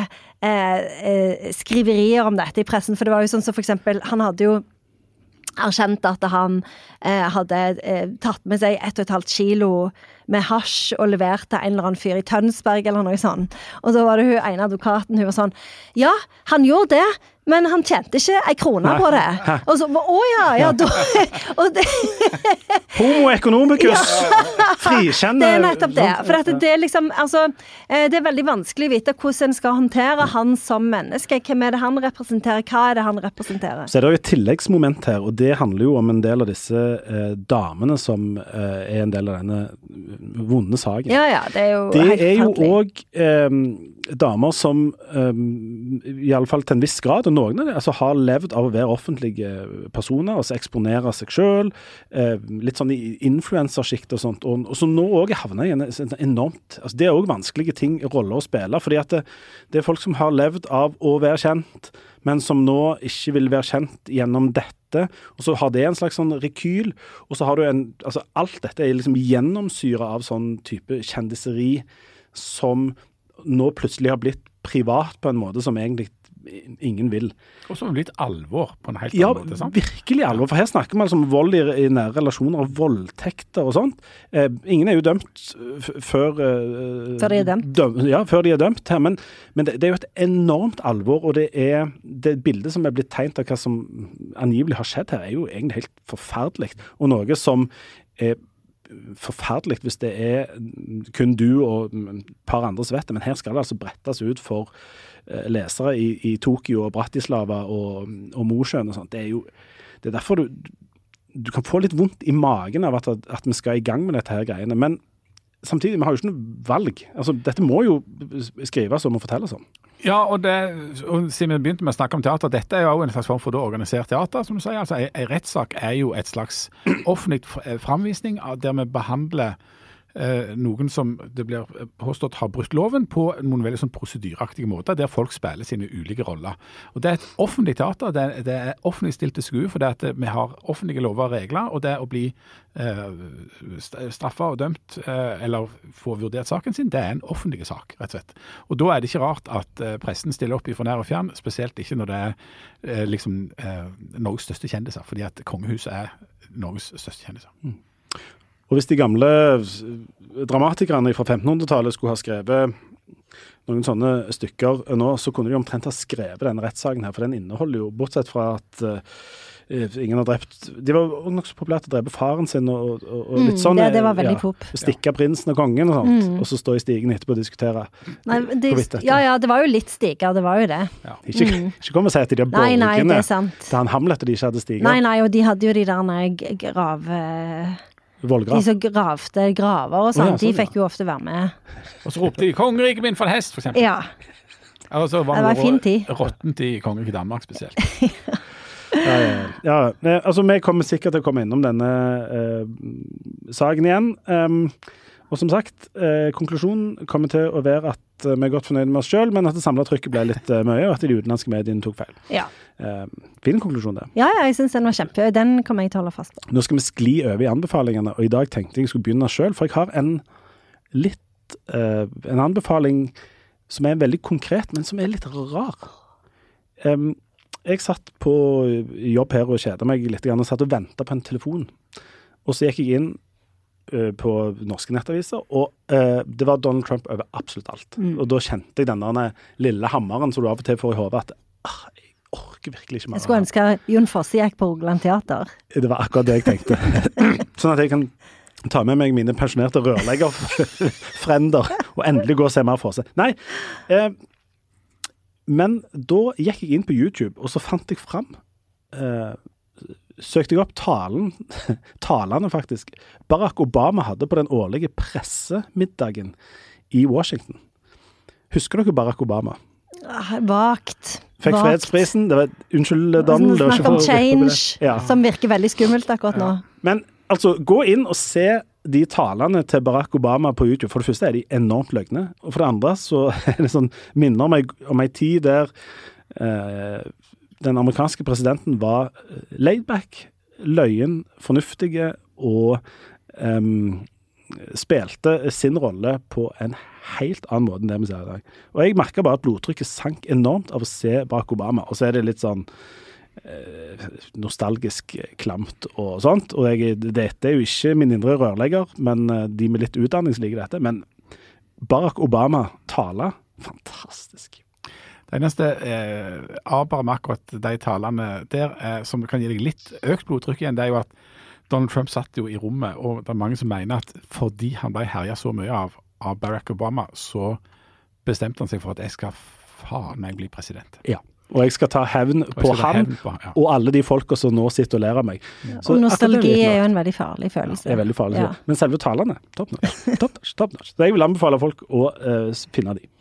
skriverier om dette i pressen, for det var jo sånn som for eksempel, han hadde jo erkjent at han hadde tatt med seg 1,5 kilo med hasj og levert til en eller annen fyr i Tønsberg eller noe sånt. Og så var det hun ene advokaten, hun var sånn, ja, han gjorde det, men han tjente ikke en krone på det. Og så, ja, da... Og det, Homo economicus, frikjenne... Det er nettopp det. For det er liksom, altså, det er veldig vanskelig å vite hvordan en skal håndtere han som menneske. Hvem er det han representerer? Hva er det han representerer? Så er det jo et tilleggsmoment her, og det handler jo om en del av disse damene som er en del av denne vonde saken. Ja, det er jo helt jo også damer som i alle fall til en viss grad, og noen av det, altså har levd av å være offentlige personer, altså eksponere seg selv, litt sånn i influencerskikt og sånt, og som nå også havner i en enormt, altså det er også vanskelige ting, roller å spille, fordi at det er folk som har levd av å være kjent, men som nå ikke vil være kjent gjennom dette, og så har det en slags sånn rekyl, og så har du altså alt dette er liksom gjennomsyret av sånn type kjendiseri som nå plutselig har blitt privat på en måte som egentlig ingen vil. Og som har blitt alvor på en helt annen måte, sant? Ja, virkelig alvor, for her snakker man altså om vold i nære relasjoner og voldtekter og sånt. Ingen er jo dømt før de er dømt. Før de er dømt her, men det er jo et enormt alvor, og det bildet som er blitt tegnet av hva som angivelig har skjedd her, er jo egentlig helt forferdelig, og noe som er forferdelig hvis det er kun du og et par andre som vet det, men her skal det altså brettes ut for lesere i Tokyo og Bratislava og Mosjøen og sånt. Det er derfor du kan få litt vondt i magen av at vi skal i gang med dette her greiene, men samtidig, vi har jo ikke noe valg. Altså, dette må jo skrives om og fortelles om. Ja, og siden vi begynte med å snakke om teater, dette er jo en slags form for organisert teater, som du sier. Altså, en rettssak er jo et slags offentlig framvisning der vi behandler noen som det blir påstått har brutt loven på noen veldig sånn prosedyraktige måter, der folk spiller sine ulike roller. Og det er et offentlig teater, det er offentlig stilt til skue, for det at vi har offentlige lover og regler, og det å bli straffet og dømt, eller få vurdert saken sin, det er en offentlig sak, rett og slett. Og da er det ikke rart at pressen stiller opp i for nær og fjern, spesielt ikke når det er liksom Norges største kjendiser, fordi at kongehuset er Norges største kjendiser. Og hvis de gamle dramatikerne fra 1500-tallet skulle ha skrevet noen sånne stykker nå, så kunne de omtrent ha skrevet denne rettssaken her, for den inneholder jo, bortsett fra at ingen har drept, de var også nok så populært å drepe faren sin og litt sånn. Det var veldig pop. Stikke prinsen og kongen og sånt, og så stå i stigen etterpå og diskutere. Nei, det var jo litt stiger, det var jo det. Ja, ikke kom og si at de borgene, nei, det er sant. Det er han Hamlet og de ikke hadde stiger. Nei, og de hadde jo de der vollgrav. De som gravde graver og sånn, de fikk jo ofte være med. Og så ropte de, kongeriket min for en hest, for eksempel. Ja. Altså, det var en fin tid. Råttent i kongeriket Danmark spesielt. Altså vi kommer sikkert til å komme innom denne saken igjen. Og som sagt, konklusjonen kommer til å være at vi er godt fornøyde med oss selv, men at det samlede trykket ble litt mye, og at de utenlandske mediene tok feil. Ja. Fin konklusjon det. Ja, jeg synes den var kjempe. Den kommer jeg til å holde fast på. Nå skal vi skli over i anbefalingene, og i dag tenkte jeg skulle begynne selv, for jeg har en anbefaling som er veldig konkret, men som er litt rar. Jeg satt på jobb her og kjeder meg litt, og satt og ventet på en telefon. Og så gikk jeg inn på norske nettaviser, og det var Donald Trump over absolutt alt. Og da kjente jeg denne lille hammeren som du av og til får i hodet, at jeg orker orker virkelig ikke mer. Jeg skulle ønske Jon Fosse gikk på Rogaland Teater. Det var akkurat det jeg tenkte. Sånn at jeg kan ta med meg mine pensjonerte rørleggerfrender og endelig gå og se mer for seg. Nei, men da gikk jeg inn på YouTube, og så fant jeg fram, søkte jeg opp talene faktisk, Barack Obama hadde på den årlige pressemiddagen i Washington. Husker dere Barack Obama? Vagt. Fikk fredsprisen. Det var, unnskyld, Donald. Snakk om change, som virker veldig skummelt akkurat nå. Men altså, gå inn og se de talene til Barack Obama på YouTube. For det første er de enormt løgne, og for det andre så er det sånn minner om en tid der den amerikanske presidenten var laid back, løyen, fornuftige og spilte sin rolle på en helt annen måte enn det vi ser i dag. Og jeg merker bare at blodtrykket sank enormt av å se Barack Obama, og så er det litt sånn nostalgisk klamt og sånt, og dette er jo ikke min indre rørlegger, men de med litt utdanningslige dette, men Barack Obama taler fantastisk. Det eneste bare med akkurat de talene der, som kan gi deg litt økt blodtrykk igjen, det er jo at Donald Trump satt jo i rommet, og det er mange som mener at fordi han ble herjet så mye av Barack Obama, så bestemte han seg for at jeg skal faen meg bli president. Ja. Og jeg skal ta hevn på han, og alle de folka som nå sitter og ler av meg. Ja. Og nostalgi er jo en veldig farlig følelse. Det er veldig farlig. Ja. Men selve talene, top notch. Så jeg vil anbefale folk å finne de.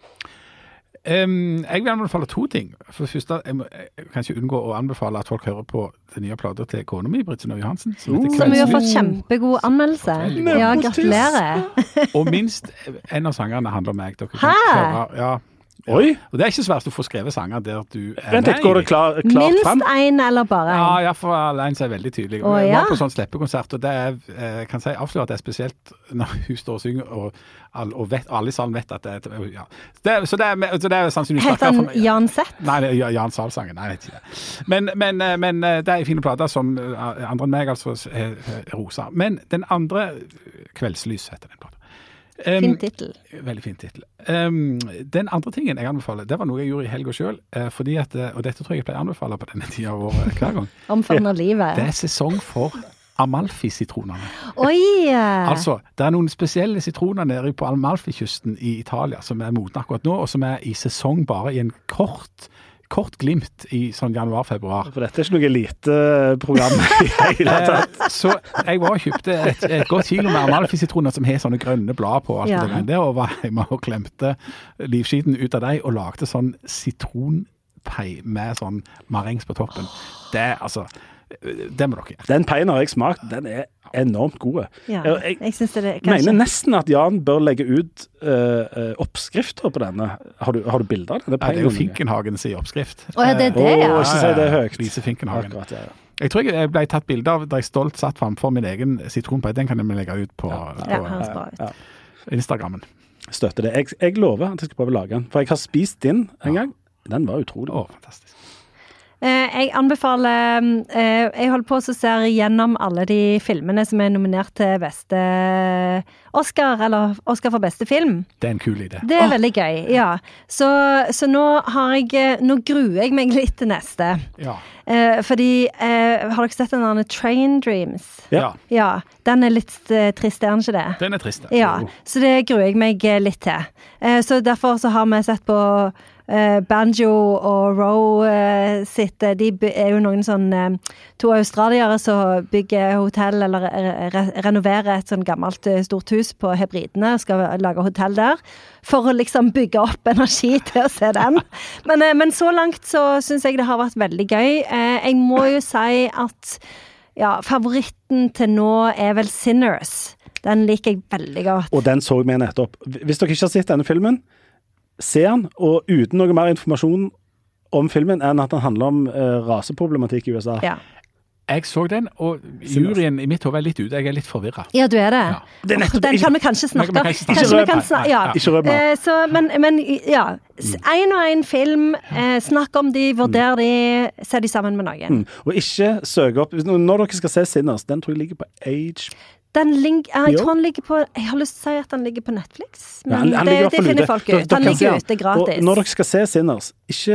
Jeg vil anbefale 2 ting. For det første, jeg kan ikke unngå å anbefale at folk hører på den nye plater til kona mi, Britt Synnøve Johansen. Som vi har fått kjempegod anmeldelse. Ja, gratulerer. Og minst en av sangerne handler om meg. Dere kan høre, ja. Oi! Og det er ikke svært å få skrevet sanger der du Vent litt, går det klart frem? Minst en eller bare en? Ja, for alene er veldig tydelig. Jeg var på sånn sleppekonsert, og det kan jeg avsløre at det er spesielt når hun står og synger, og alle i salen vet at det er, ja. Så det er sannsynligvis... Heter han Jan Sett? Nei, det er Jan Salsangen. Nei, jeg vet ikke det. Men det er fine plater som andre enn meg altså rosa. Men den andre, Kveldslys heter den platen. Fin titel. Veldig fin titel. Den andre tingen jeg anbefaler, det var noe jeg gjorde i helga selv, fordi at, og dette tror jeg pleier å anbefale på denne tiden av året hver gang. Omfavner livet. Det er sesong for Amalfi-sitronene. Oi! Altså, det er noen spesielle sitroner nede på Amalfi-kysten i Italia som er modne akkurat nå, og som er i sesong bare i en kort glimt i sånn januar-februar. For dette er ikke noe eliteprogram i hele tatt. Så jeg var og kjøpte et godt kilo med Amalfi-sitroner som har sånne grønne blad på alt det der, og var hjemme og klemte livskiten ut av deg og lagde sånn sitronpei med sånn marengs på toppen. Det må dere gjøre. Den peien har jeg smakt, den er enormt gode. Ja, jeg synes det mener nesten at Jan bør legge ut oppskrifter på denne. Har du bilder av denne peien? Det er jo Finkenhagen sin oppskrift. Det er det, ja. Ikke si det høyt. Lise Finkenhagen. Akkurat, ja. Jeg tror jeg ble tatt bilde av da jeg stolt satt framfor min egen sitronpei. Den kan jeg legge ut på Instagrammen. Støtter det. Jeg lover at jeg skal prøve å lage den. For jeg har spist din en gang. Den var utrolig. Fantastisk. Jeg anbefaler jeg holder på å se gjennom alle de filmene som er nominert til beste Oscar, eller Oscar for beste film. Det er en kul idé. Det er veldig gøy, ja. Så nå gruer jeg meg litt til neste. Ja. Fordi, har dere sett den Train Dreams? Ja. Ja, den er litt trist, er den ikke det? Den er trist. Ja, så det gruer jeg meg litt til. Så derfor så har vi sett på Banjo og Roe sitt, de er jo noen sånn 2 australiere som bygger hotell eller renoverer et sånn gammelt stort hus på Hebridene og skal lage hotell der for å liksom bygge opp energi til å se den. Men så langt så synes jeg det har vært veldig gøy. Jeg må jo si at favoritten til nå er vel Sinners. Den liker jeg veldig godt. Og den så vi nettopp. Hvis dere ikke har sett denne filmen, se den, og uten noe mer informasjon om filmen enn at den handler om raseproblematikk i USA. Ja. Jeg så den, og juryen i mitt hode er litt ute. Jeg er litt forvirret. Ja, du er det. Ja. Det er nettopp, den kan vi kanskje snakke om. Ikke rød meg. Men ja, en og en film, snakk om de, vurder de, se de sammen med noen. Og ikke søke opp, når dere skal se Sinners, den tror jeg ligger på Age. Jeg tror han ligger på, jeg har lyst til å si at han ligger på Netflix, men det finner folk ut. Han ligger ute gratis. Og når dere skal se Sinners, ikke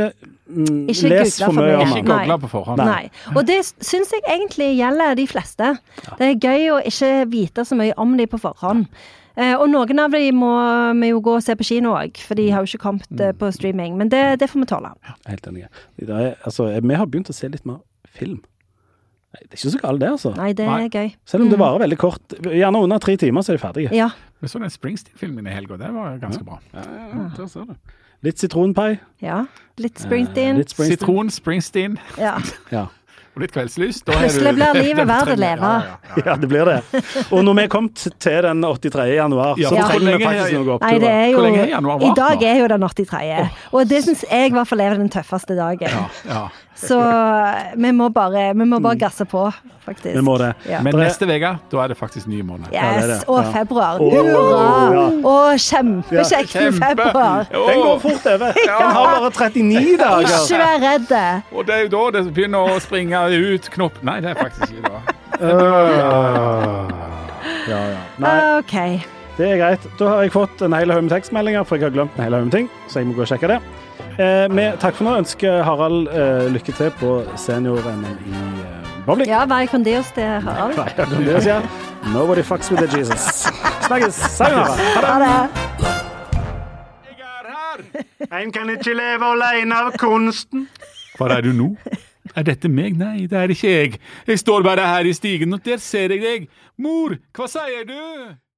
Ikke les google for mye om mye. Ikke google på forhånd. Nei. Og det synes jeg egentlig gjelder de fleste. Det er gøy å ikke vite så mye om de på forhånd. Og noen av de må vi jo gå og se på kino også, for de har jo ikke kommet på streaming. Men det får vi tåle. Helt enig. Vi har begynt å se litt mer film. Nei, det er ikke så galt det, altså. Nei, det er gøy. Selv om det varer veldig kort. Gjerne under 3 timer, så er de ferdige. Ja. Vi så den Springsteen-filmen i helgen, det var ganske bra. Ja, der ser du. Litt sitronpai. Ja. Litt Springsteen. Sitron, Springsteen Ja. Ja. og litt kveldslys. Plutselig blir livet verdt å leve. Ja, det blir det. Og når vi kom til den 83. januar, så trenger vi faktisk noe opptur. Nei, det er jo, Hvor lenge er januar vart i dag nå? er jo den 83. Og det synes jeg i hvert fall er den tøffeste dagen. Ja. Så vi må bare gasse på, faktisk. Vi må det. Ja. Men neste vega, da er det faktisk ny måned. det er det. Yes, og Ja. februar. Åh, Hurra! ja. Og kjempekjekt med februar. Den går fort over. Den har bare 39 dager. Ikke vær redde. Og det er jo da det begynner å springe ut knopp. Nei, det er faktisk ikke da. Ja. Nei, Ok. det er greit. Da har jeg fått en hel haug med tekstmeldinger, for jeg har glemt en hel haug med ting, så jeg må gå og sjekke det. Takk for nå. Ønsker Harald lykke til på senior-NM i bowling. Ja, vær kondios til Harald. Nei, jeg kan det si. Nobody fucks with the Jesus. Snakkes. Sayonara. Ha det. Jeg er her! En kan ikke leve alene av kunsten. Hvor er du nå? Er dette meg? Nei, det er ikke jeg. Jeg står bare her i stigen, og der ser jeg deg. Mor, hva sier du?